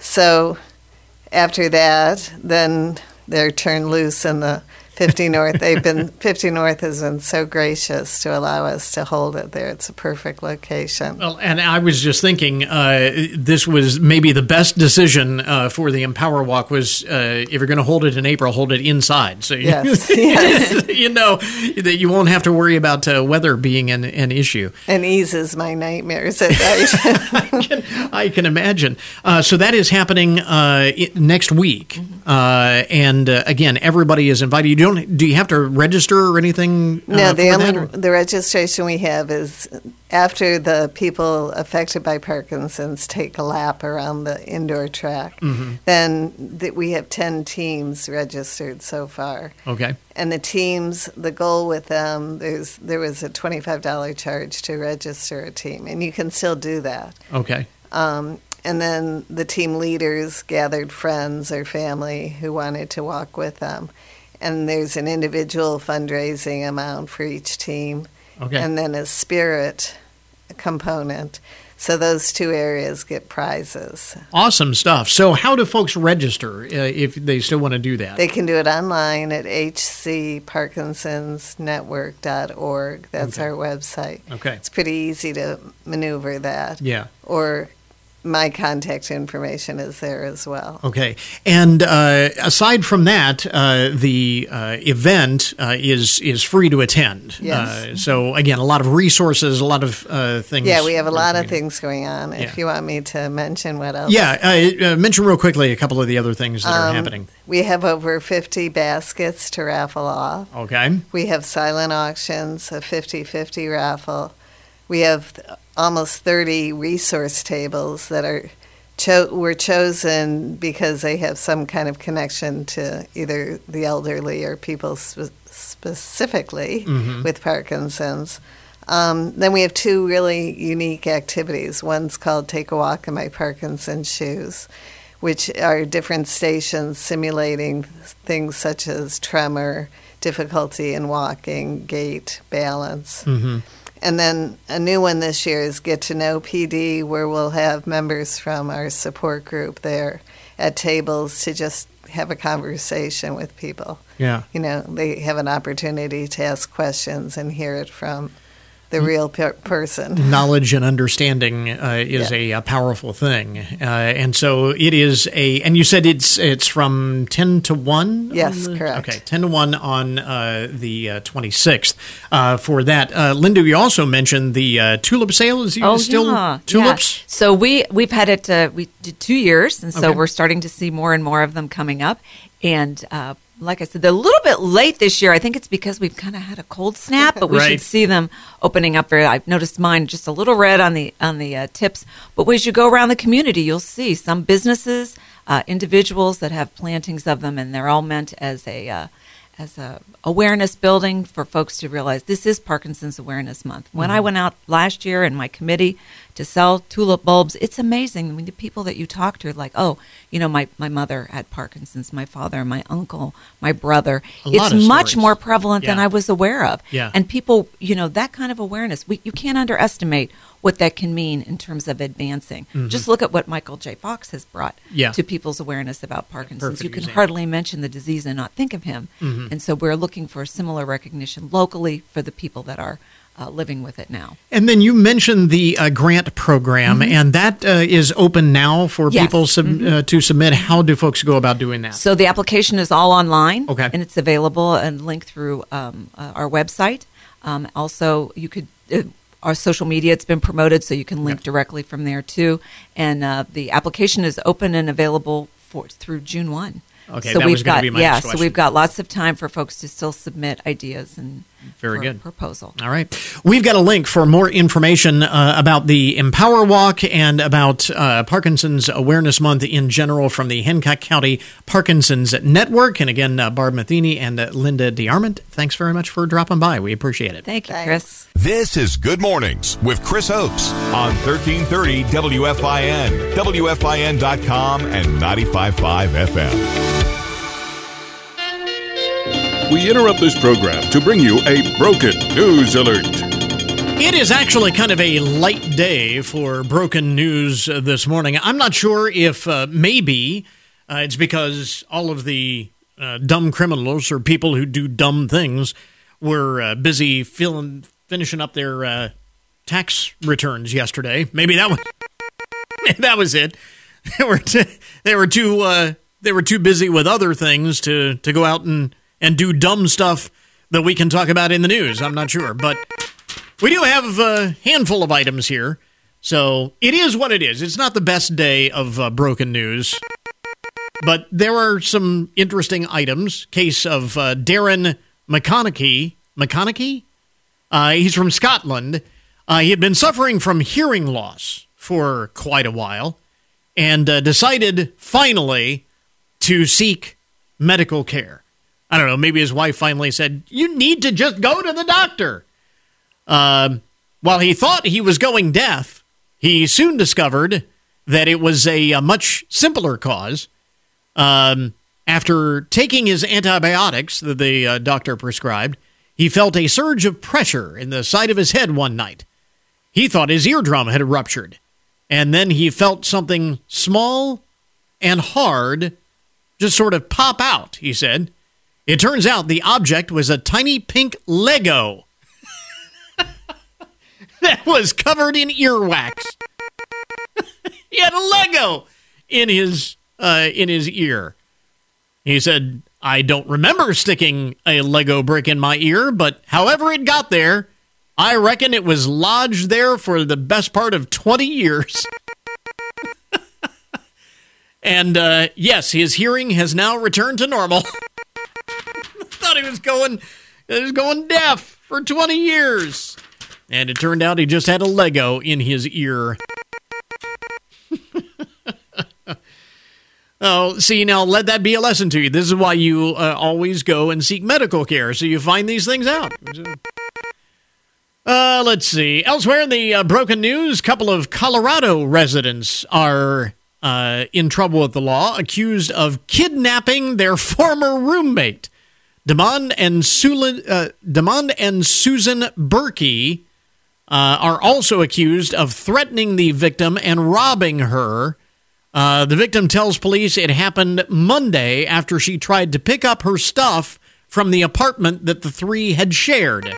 so after that, then they're turned loose in the fifty North. They've been fifty North has been so gracious to allow us to hold it there. It's a perfect location. Well, and I was just thinking, uh, this was maybe the best decision uh, for the Empower Walk was uh, if you're going to hold it in April, hold it inside. So you, yes. yes. you know that you won't have to worry about uh, weather being an, an issue. And eases my nightmares at night. I, can, I can imagine. Uh, so that is happening uh, next week, mm-hmm. uh, and uh, again, everybody is invited. You don't. Do you have to register or anything? Uh, no, the for only that, the registration we have is after the people affected by Parkinson's take a lap around the indoor track. Mm-hmm. Then th- we have ten teams registered so far. Okay. And the teams, the goal with them, there's there was a twenty-five dollars charge to register a team, and you can still do that. Okay. Um, and then the team leaders gathered friends or family who wanted to walk with them. And there's an individual fundraising amount for each team, okay. and then a spirit component. So those two areas get prizes. Awesome stuff. So how do folks register uh, if they still want to do that? They can do it online at h c parkinsons network dot org. That's okay. our website. Okay. It's pretty easy to maneuver that. Yeah. Or my contact information is there as well. Okay. And uh, aside from that, uh, the uh, event uh, is is free to attend. Yes. Uh, so, again, a lot of resources, a lot of uh, things. Yeah, we have a lot of things going on. If yeah. you want me to mention what else. Yeah, uh, uh, mention real quickly a couple of the other things that um, are happening. We have over fifty baskets to raffle off. Okay. We have silent auctions, a fifty-fifty raffle. We have almost thirty resource tables that are cho- were chosen because they have some kind of connection to either the elderly or people spe- specifically mm-hmm. with Parkinson's. Um, then we have two really unique activities. One's called Take a Walk in My Parkinson's Shoes, which are different stations simulating things such as tremor, difficulty in walking, gait, balance. Mm-hmm. And then a new one this year is Get to Know P D, where we'll have members from our support group there at tables to just have a conversation with people. Yeah. You know, they have an opportunity to ask questions and hear it from the real per- person. Knowledge and understanding uh, is yeah. a, a powerful thing, uh, and so it is a. And you said it's it's from ten to one. Yes, the, correct. Okay, ten to one on uh, the uh, twenty sixth. Uh, for that, uh, Linda, you also mentioned the uh, tulip sale. Is oh, still yeah. tulips? Yeah. So we we've had it. Uh, we did two years, and so okay. we're starting to see more and more of them coming up, and. Uh, Like I said, they're a little bit late this year. I think it's because we've kind of had a cold snap, but we right. should see them opening up very. I've noticed mine just a little red on the on the uh, tips. But as you go around the community, you'll see some businesses, uh, individuals that have plantings of them, and they're all meant as a uh, as a awareness building for folks to realize this is Parkinson's Awareness Month. When mm-hmm. I went out last year in my committee to sell tulip bulbs, it's amazing. I mean, the people that you talk to are like, oh, you know, my, my mother had Parkinson's, my father, my uncle, my brother. A it's much stories. more prevalent yeah. than I was aware of. Yeah. And people, you know, that kind of awareness, we, you can't underestimate what that can mean in terms of advancing. Mm-hmm. Just look at what Michael J. Fox has brought yeah. to people's awareness about Parkinson's. Perfect you can example. hardly mention the disease and not think of him. Mm-hmm. And so we're looking for similar recognition locally for the people that are uh, living with it now. And then you mentioned the uh, grant program, mm-hmm. and that uh, is open now for yes. people sub- mm-hmm. uh, to submit. How do folks go about doing that? So the application is all online, okay. and it's available and linked through um, uh, our website. Um, also, you could... Uh, Our social media, it's been promoted, so you can link yep. directly from there, too. And uh, the application is open and available for through June first. Okay, so that we've was going to got be my yeah. next So question. we've got lots of time for folks to still submit ideas and Very for good proposal. All right, we've got a link for more information uh, about the Empower Walk and about uh, Parkinson's Awareness Month in general from the Hancock County Parkinson's Network. And again, uh, Barb Matheny and uh, Linda DeArmond, thanks very much for dropping by. We appreciate it. Thank you, Thanks. Chris. This is Good Mornings with Chris Oakes on thirteen thirty W F I N, W F I N dot com, and ninety-five point five F M. We interrupt this program to bring you a broken news alert. It is actually kind of a light day for broken news uh, this morning. I'm not sure if uh, maybe uh, it's because all of the uh, dumb criminals or people who do dumb things were uh, busy filling, finishing up their uh, tax returns yesterday. Maybe that was that was it. They were t- they were too uh, they were too busy with other things to to go out and. and do dumb stuff that we can talk about in the news. I'm not sure. But we do have a handful of items here. So it is what it is. It's not the best day of uh, broken news. But there are some interesting items. Case of uh, Darren McConaughey. McConaughey? Uh, he's from Scotland. Uh, he had been suffering from hearing loss for quite a while and uh, decided finally to seek medical care. I don't know, maybe his wife finally said, you need to just go to the doctor. Uh, while he thought he was going deaf, he soon discovered that it was a, a much simpler cause. Um, after taking his antibiotics that the uh, doctor prescribed, he felt a surge of pressure in the side of his head one night. He thought his eardrum had ruptured. And then he felt something small and hard just sort of pop out, he said. It turns out the object was a tiny pink Lego that was covered in earwax. He had a Lego in his uh, in his ear. He said, I don't remember sticking a Lego brick in my ear, but however it got there, I reckon it was lodged there for the best part of twenty years. And uh, yes, his hearing has now returned to normal. Thought he was going, he was going deaf for twenty years, and it turned out he just had a Lego in his ear. Oh, see, now let that be a lesson to you. This is why you uh, always go and seek medical care, so you find these things out. Uh, let's see. Elsewhere in the uh, broken news, a couple of Colorado residents are uh, in trouble with the law, accused of kidnapping their former roommate. Demond and, Sulin, uh, Demond and Susan Berkey uh, are also accused of threatening the victim and robbing her. Uh, the victim tells police it happened Monday after she tried to pick up her stuff from the apartment that the three had shared.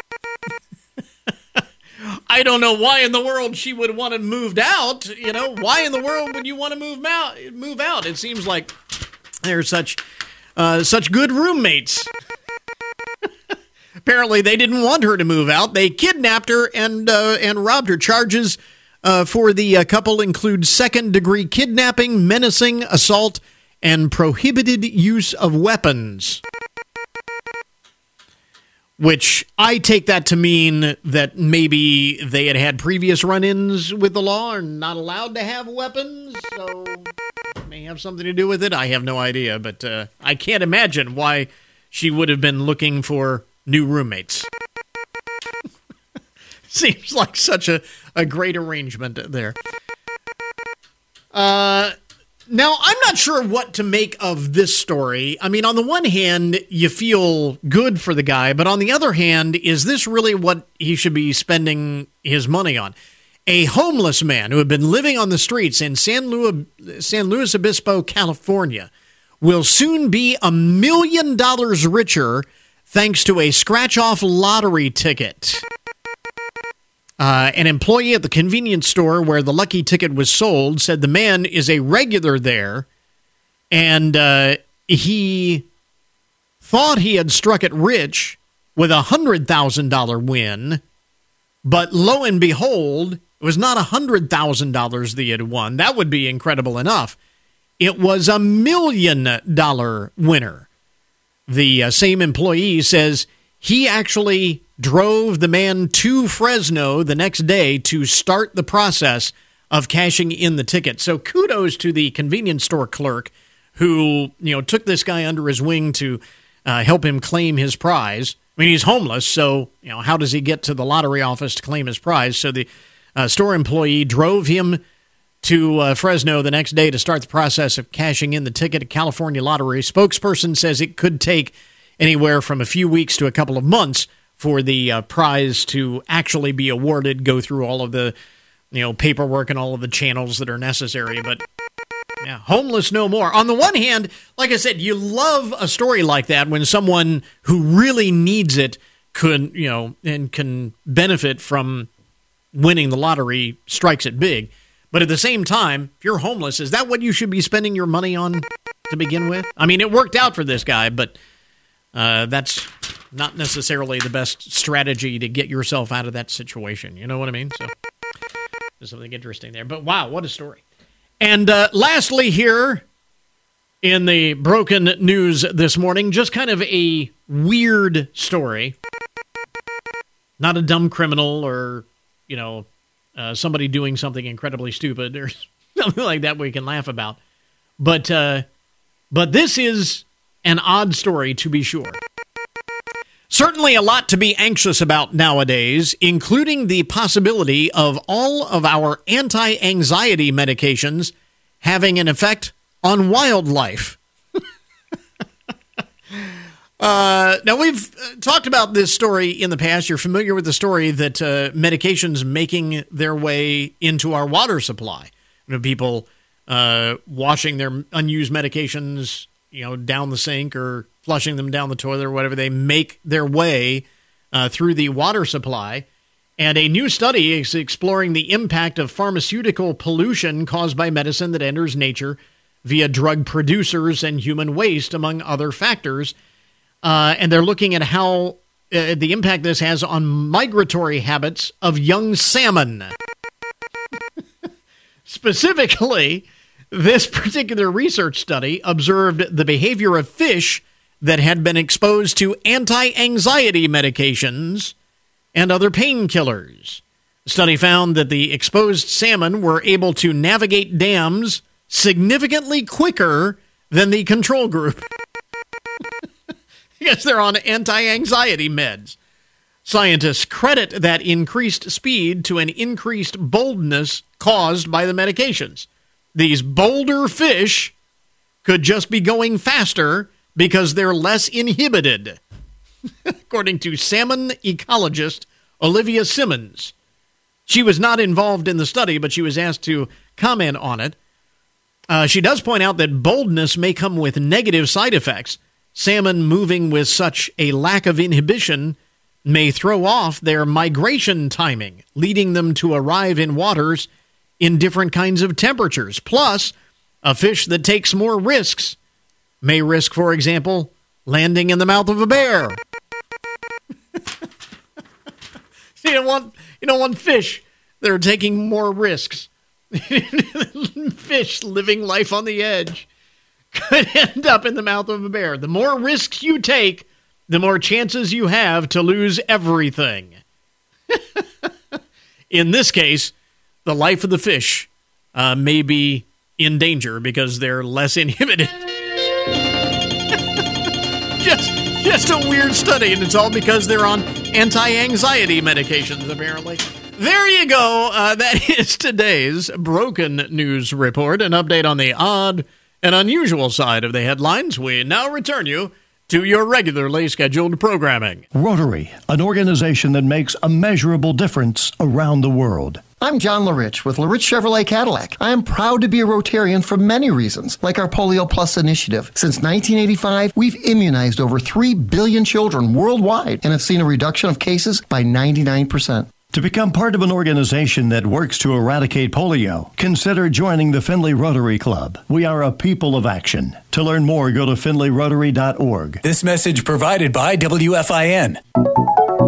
I don't know why in the world she would want to move out. You know, why in the world would you want to move out? Move out? It seems like they're such... Uh, such good roommates. Apparently, they didn't want her to move out. They kidnapped her and uh, and robbed her. Charges uh, for the uh, couple include second-degree kidnapping, menacing, assault, and prohibited use of weapons. Which I take that to mean that maybe they had had previous run-ins with the law and not allowed to have weapons, so... may have something to do with it. I have no idea, but uh, I can't imagine why she would have been looking for new roommates. Seems like such a, a great arrangement there. Uh, now, I'm not sure what to make of this story. I mean, on the one hand, you feel good for the guy, but on the other hand, is this really what he should be spending his money on? A homeless man who had been living on the streets in San Luis, San Luis Obispo, California, will soon be a million dollars richer thanks to a scratch-off lottery ticket. Uh, an employee at the convenience store where the lucky ticket was sold said the man is a regular there, and uh, he thought he had struck it rich with a one hundred thousand dollars win, but lo and behold, it was not one hundred thousand dollars that he had won. That would be incredible enough. it was a million dollar winner. The uh, same employee says he actually drove the man to Fresno the next day to start the process of cashing in the ticket. So kudos to the convenience store clerk who, you know, took this guy under his wing to uh, help him claim his prize. I mean, he's homeless, so, you know, how does he get to the lottery office to claim his prize? So the uh, store employee drove him to uh, Fresno the next day to start the process of cashing in the ticket. A California lottery spokesperson says it could take anywhere from a few weeks to a couple of months for the uh, prize to actually be awarded, go through all of the, you know, paperwork and all of the channels that are necessary. But yeah, homeless no more. On the one hand, like I said, you love a story like that when someone who really needs it could, you know, and can benefit from winning the lottery strikes it big. But at the same time, if you're homeless, is that what you should be spending your money on to begin with? I mean, it worked out for this guy, but uh, that's not necessarily the best strategy to get yourself out of that situation. You know what I mean? So there's something interesting there. But wow, what a story. And uh, lastly here in the broken news this morning, just kind of a weird story. Not a dumb criminal or, you know, uh, somebody doing something incredibly stupid or something like that we can laugh about. But, uh, but this is an odd story, to be sure. Certainly a lot to be anxious about nowadays, including the possibility of all of our anti-anxiety medications having an effect on wildlife. uh, now, we've talked about this story in the past. You're familiar with the story that uh, medications making their way into our water supply. You know, people uh, washing their unused medications, you know, down the sink or flushing them down the toilet or whatever, they make their way uh, through the water supply. And a new study is exploring the impact of pharmaceutical pollution caused by medicine that enters nature via drug producers and human waste, among other factors. Uh, and they're looking at how uh, the impact this has on migratory habits of young salmon. Specifically, this particular research study observed the behavior of fish that had been exposed to anti-anxiety medications and other painkillers. The study found that the exposed salmon were able to navigate dams significantly quicker than the control group. Because they're on anti-anxiety meds. Scientists credit that increased speed to an increased boldness caused by the medications. These bolder fish could just be going faster because they're less inhibited, according to salmon ecologist Olivia Simmons. She was not involved in the study, but she was asked to comment on it. Uh, she does point out that boldness may come with negative side effects. Salmon moving with such a lack of inhibition may throw off their migration timing, leading them to arrive in waters in different kinds of temperatures. Plus, a fish that takes more risks may risk, for example, landing in the mouth of a bear. you don't want you don't want fish that are taking more risks. Fish living life on the edge could end up in the mouth of a bear. The more risks you take, the more chances you have to lose everything. In this case, the life of the fish uh, may be in danger because they're less inhibited. just, just a weird study, and it's all because they're on anti-anxiety medications, apparently. There you go. Uh, that is today's Broken News Report, an update on the odd and unusual side of the headlines. We now return you to your regularly scheduled programming. Rotary, an organization that makes a measurable difference around the world. I'm John LaRich with LaRich Chevrolet Cadillac. I am proud to be a Rotarian for many reasons, like our Polio Plus initiative. Since nineteen eighty-five, we've immunized over three billion children worldwide and have seen a reduction of cases by ninety-nine percent. To become part of an organization that works to eradicate polio, consider joining the Findlay Rotary Club. We are a people of action. To learn more, go to findlay rotary dot org. This message provided by W F I N.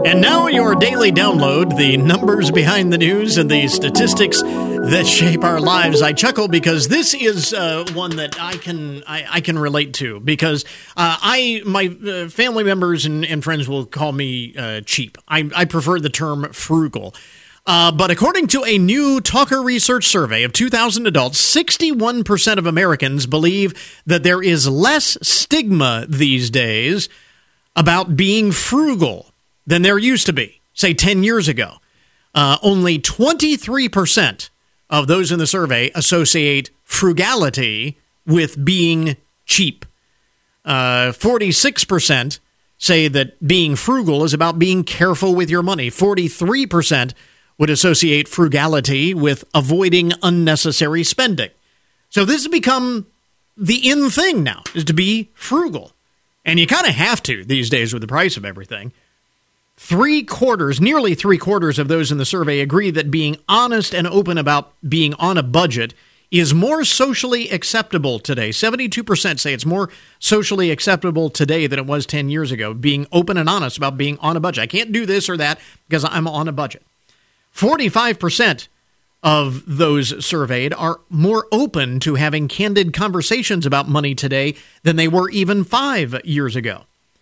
And now your daily download, the numbers behind the news and the statistics that shape our lives. I chuckle because this is uh, one that I can I, I can relate to because uh, I my uh, family members and, and friends will call me uh, cheap. I, I prefer the term frugal. Uh, but according to a new Talker Research survey of two thousand adults, sixty-one percent of Americans believe that there is less stigma these days about being frugal than there used to be, say ten years ago. Uh, only twenty-three percent of those in the survey associate frugality with being cheap. Uh, forty-six percent say that being frugal is about being careful with your money. forty-three percent would associate frugality with avoiding unnecessary spending. So this has become the in thing now, is to be frugal. And you kind of have to these days with the price of everything. Three quarters, nearly three quarters of those in the survey agree that being honest and open about being on a budget is more socially acceptable today. seventy-two percent say it's more socially acceptable today than it was ten years ago, being open and honest about being on a budget. I can't do this or that because I'm on a budget. forty-five percent of those surveyed are more open to having candid conversations about money today than they were even five years ago.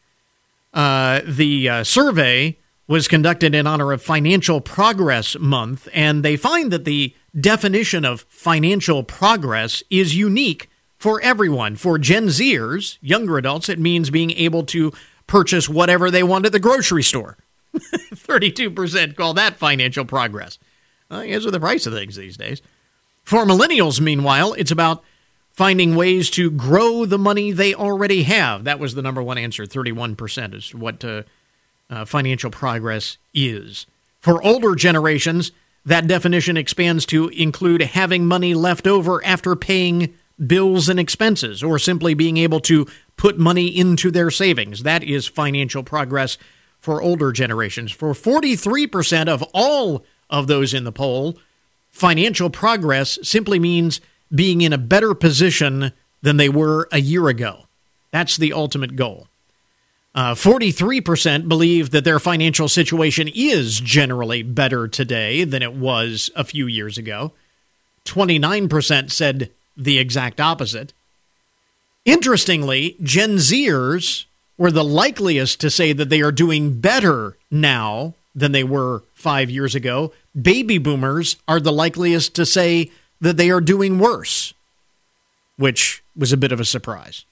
Uh, the uh, survey was conducted in honor of Financial Progress Month, and they find that the definition of financial progress is unique for everyone. For Gen Zers, younger adults, it means being able to purchase whatever they want at the grocery store. thirty-two percent call that financial progress. Well, I guess with the price of things these days. For millennials, meanwhile, it's about finding ways to grow the money they already have. That was the number one answer, thirty-one percent is what uh, uh, financial progress is. For older generations, that definition expands to include having money left over after paying bills and expenses, or simply being able to put money into their savings. That is financial progress for older generations. For forty-three percent of all of those in the poll, financial progress simply means being in a better position than they were a year ago. That's the ultimate goal. Uh, forty-three percent believe that their financial situation is generally better today than it was a few years ago. twenty-nine percent said the exact opposite. Interestingly, Gen Zers were the likeliest to say that they are doing better now than they were five years ago. Baby boomers are the likeliest to say that they are doing worse, which was a bit of a surprise.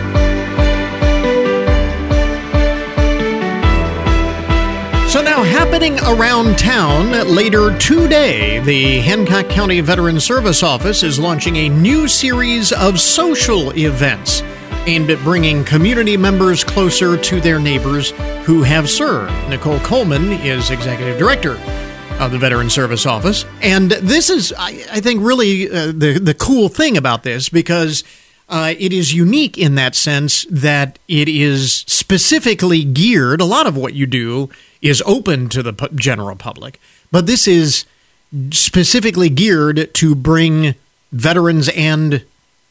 So now, happening around town later today, the Hancock County Veterans Service Office is launching a new series of social events aimed at bringing community members closer to their neighbors who have served. Nicole Coleman is executive director of the Veterans Service Office. And this is, I, I think, really uh, the, the cool thing about this, because uh, it is unique in that sense that it is specifically geared. A lot of what you do is open to the pu- general public, but this is specifically geared to bring veterans and,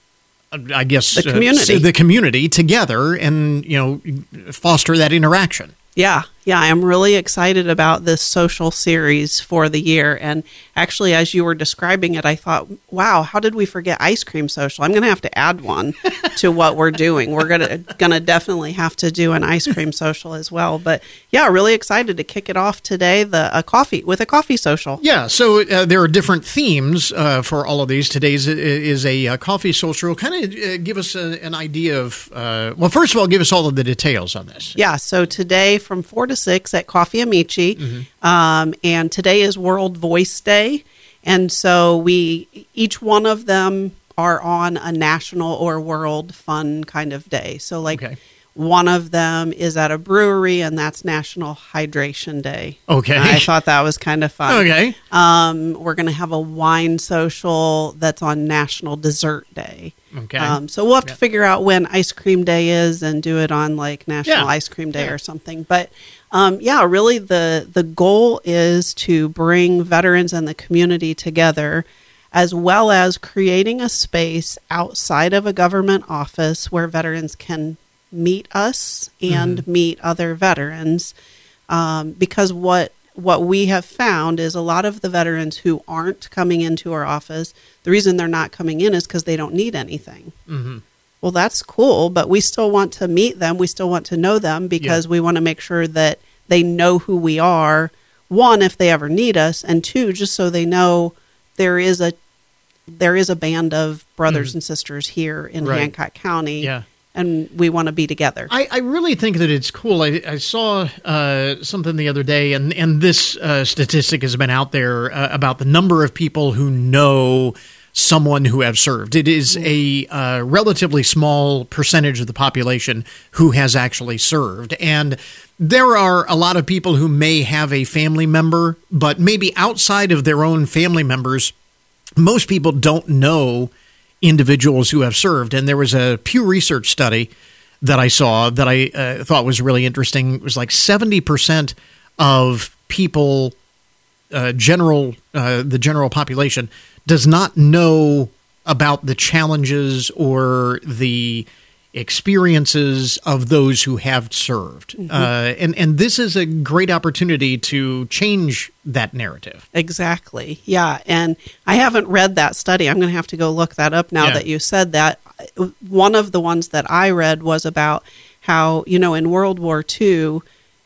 uh, I guess, the community. Uh, the community together and, you know, foster that interaction. Yeah, yeah, I'm really excited about this social series for the year. And actually, as you were describing it, I thought, wow, how did we forget ice cream social? I'm going to have to add one to what we're doing. We're going to going to definitely have to do an ice cream social as well. But yeah, really excited to kick it off today, the a coffee with a coffee social. Yeah, so uh, there are different themes uh, for all of these. Today's is a, a coffee social. Kind of uh, give us a, an idea of, uh, well, first of all, give us all of the details on this. Yeah, so today from four to six at Coffee Amici, mm-hmm. um, and today is World Voice Day, and so we each one of them are on a national or world fun kind of day. So like okay. One of them is at a brewery, and that's National Hydration Day. Okay. And I thought that was kind of fun. Okay. Um, we're going to have a wine social that's on National Dessert Day. Okay. Um, so we'll have to yep. figure out when Ice Cream Day is and do it on like National yeah. Ice Cream Day yeah. or something. But um, yeah, really the, the goal is to bring veterans and the community together, as well as creating a space outside of a government office where veterans can meet us and mm-hmm. meet other veterans. Um, because what what we have found is a lot of the veterans who aren't coming into our office, the reason they're not coming in is because they don't need anything. Mm-hmm. Well, that's cool, but we still want to meet them. We still want to know them because Yeah. we want to make sure that they know who we are, one, if they ever need us, and two, just so they know there is a there is a band of brothers Mhm. and sisters here in Right. Hancock County, Yeah. and we want to be together. I, I really think that it's cool. I, I saw uh, something the other day, and, and this uh, statistic has been out there uh, about the number of people who know someone who have served. It is a uh, relatively small percentage of the population who has actually served. And there are a lot of people who may have a family member, but maybe outside of their own family members, most people don't know individuals who have served. And there was a Pew Research study that I saw that I uh, thought was really interesting. It was like seventy percent of people, uh, general, uh, the general population, does not know about the challenges or the experiences of those who have served. Mhm. Uh, and, and this is a great opportunity to change that narrative. Exactly. Yeah. And I haven't read that study. I'm going to have to go look that up now Yeah. that you said that. One of the ones that I read was about how, you know, in World War Two,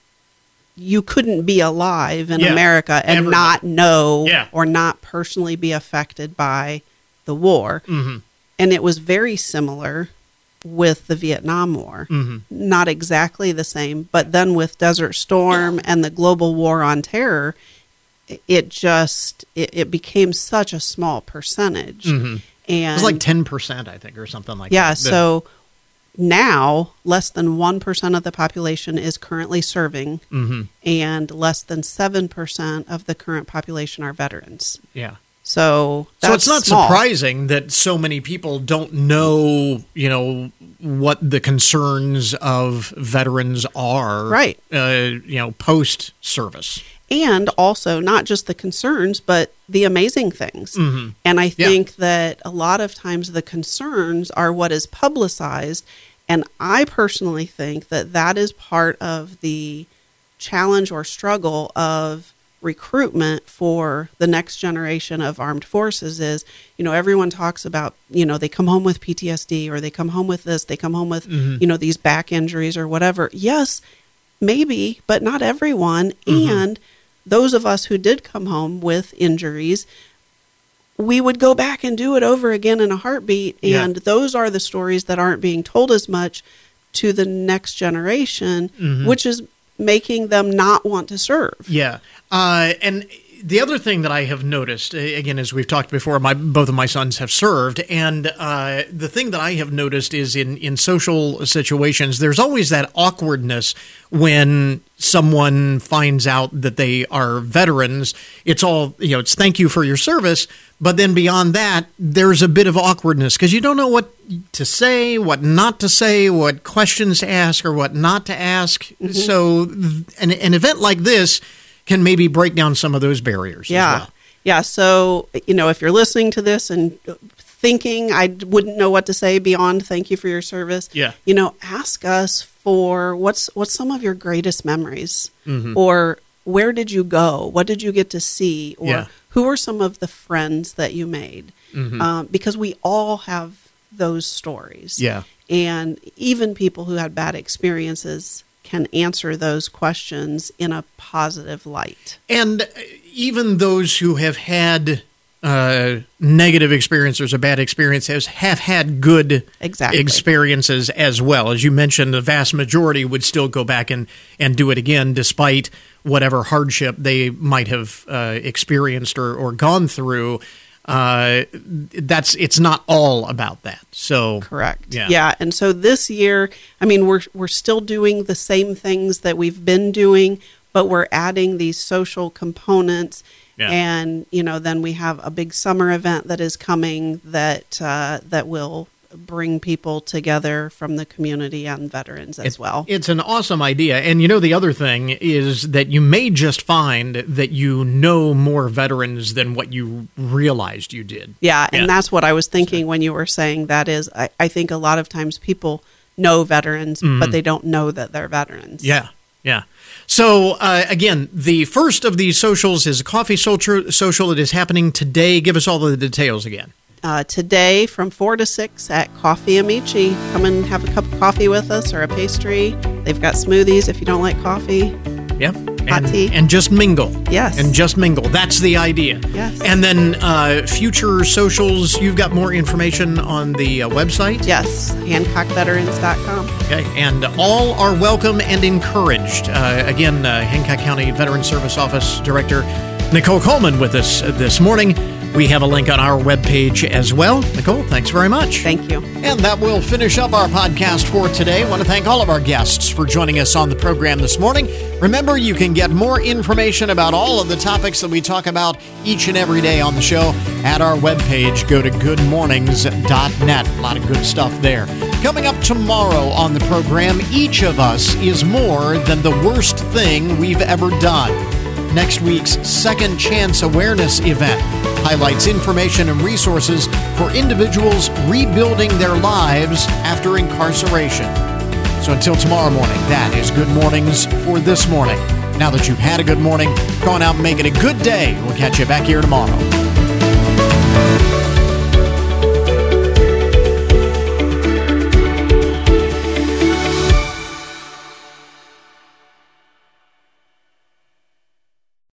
you couldn't be alive in Yeah. America and Everybody. not know Yeah. or not personally be affected by the war. Mm-hmm. And it was very similar with the Vietnam War. Mm-hmm. Not exactly the same, but then with Desert Storm and the global war on terror, it just it, it became such a small percentage. Mm-hmm. And It was like ten percent, I think, or something like yeah, that. so now less than one percent of the population is currently serving, Mhm. and less than seven percent of the current population are veterans. Yeah. So that's So it's not small. surprising that so many people don't know, you know, what the concerns of veterans are, Right. Uh, you know, post service. And also not just the concerns, but the amazing things. Mhm. And I Yeah. think that a lot of times the concerns are what is publicized. And I personally think that that is part of the challenge or struggle of recruitment for the next generation of armed forces is, you know, everyone talks about, you know, they come home with P T S D or they come home with this, they come home with, Mhm. you know, these back injuries or whatever. Yes, maybe, but not everyone. Mhm. And those of us who did come home with injuries, we would go back and do it over again in a heartbeat. Yeah. And those are the stories that aren't being told as much to the next generation, Mhm. which is making them not want to serve. Yeah. Uh, and the other thing that I have noticed, uh, again, as we've talked before, my both of my sons have served, and uh, the thing that I have noticed is in, in social situations, there's always that awkwardness when someone finds out that they are veterans. It's all, you know, it's thank you for your service, but then beyond that, there's a bit of awkwardness because you don't know what to say, what not to say, what questions to ask or what not to ask. Mm-hmm. So an, an event like this can maybe break down some of those barriers Yeah. as well. Yeah. So, you know, if you're listening to this and thinking I wouldn't know what to say beyond thank you for your service, Yeah. you know, ask us for what's what's some of your greatest memories, Mhm. or where did you go? What did you get to see? Or Yeah. who are some of the friends that you made? Mhm. Um, because we all have those stories. Yeah. And even people who had bad experiences can answer those questions in a positive light. And even those who have had uh, negative experiences or bad experiences have had good Exactly. experiences as well. As you mentioned, the vast majority would still go back and, and do it again despite whatever hardship they might have uh, experienced or, or gone through. Uh, that's it's not all about that. So Correct. Yeah. Yeah. And so this year, I mean, we're we're still doing the same things that we've been doing, but we're adding these social components. Yeah. And, you know, then we have a big summer event that is coming that uh, that will bring people together from the community and veterans as It- well. It's an awesome idea. And you know, the other thing is that you may just find that you know more veterans than what you realized you did. Yeah, and Yeah. that's what I was thinking when you were saying that is, I, I think a lot of times people know veterans, Mhm. but they don't know that they're veterans. Yeah. Yeah. So, uh, again, the first of these socials is a coffee social, social that is happening today. Give us all the details again. Uh, today from four to six at Coffee Amici. Come and have a cup of coffee with us or a pastry. They've got smoothies if you don't like coffee. Yep. Hot and, tea. And just mingle. Yes. And just mingle. That's the idea. Yes. And then uh, future socials, you've got more information on the uh, website? Yes. Hancock Veterans dot com. Okay. And all are welcome and encouraged. Uh, again, uh, Hancock County Veteran Service Office Director Nicole Coleman with us this morning. We have a link on our webpage as well. Nicole, thanks very much. Thank you. And that will finish up our podcast for today. I want to thank all of our guests for joining us on the program this morning. Remember, you can get more information about all of the topics that we talk about each and every day on the show at our webpage. Go to good mornings dot net. A lot of good stuff there. Coming up tomorrow on the program, each of us is more than the worst thing we've ever done. Next week's Second Chance Awareness event highlights information and resources for individuals rebuilding their lives after incarceration. So until tomorrow morning, that is Good Mornings for this morning. Now that you've had a good morning, go on out and make it a good day. We'll catch you back here tomorrow.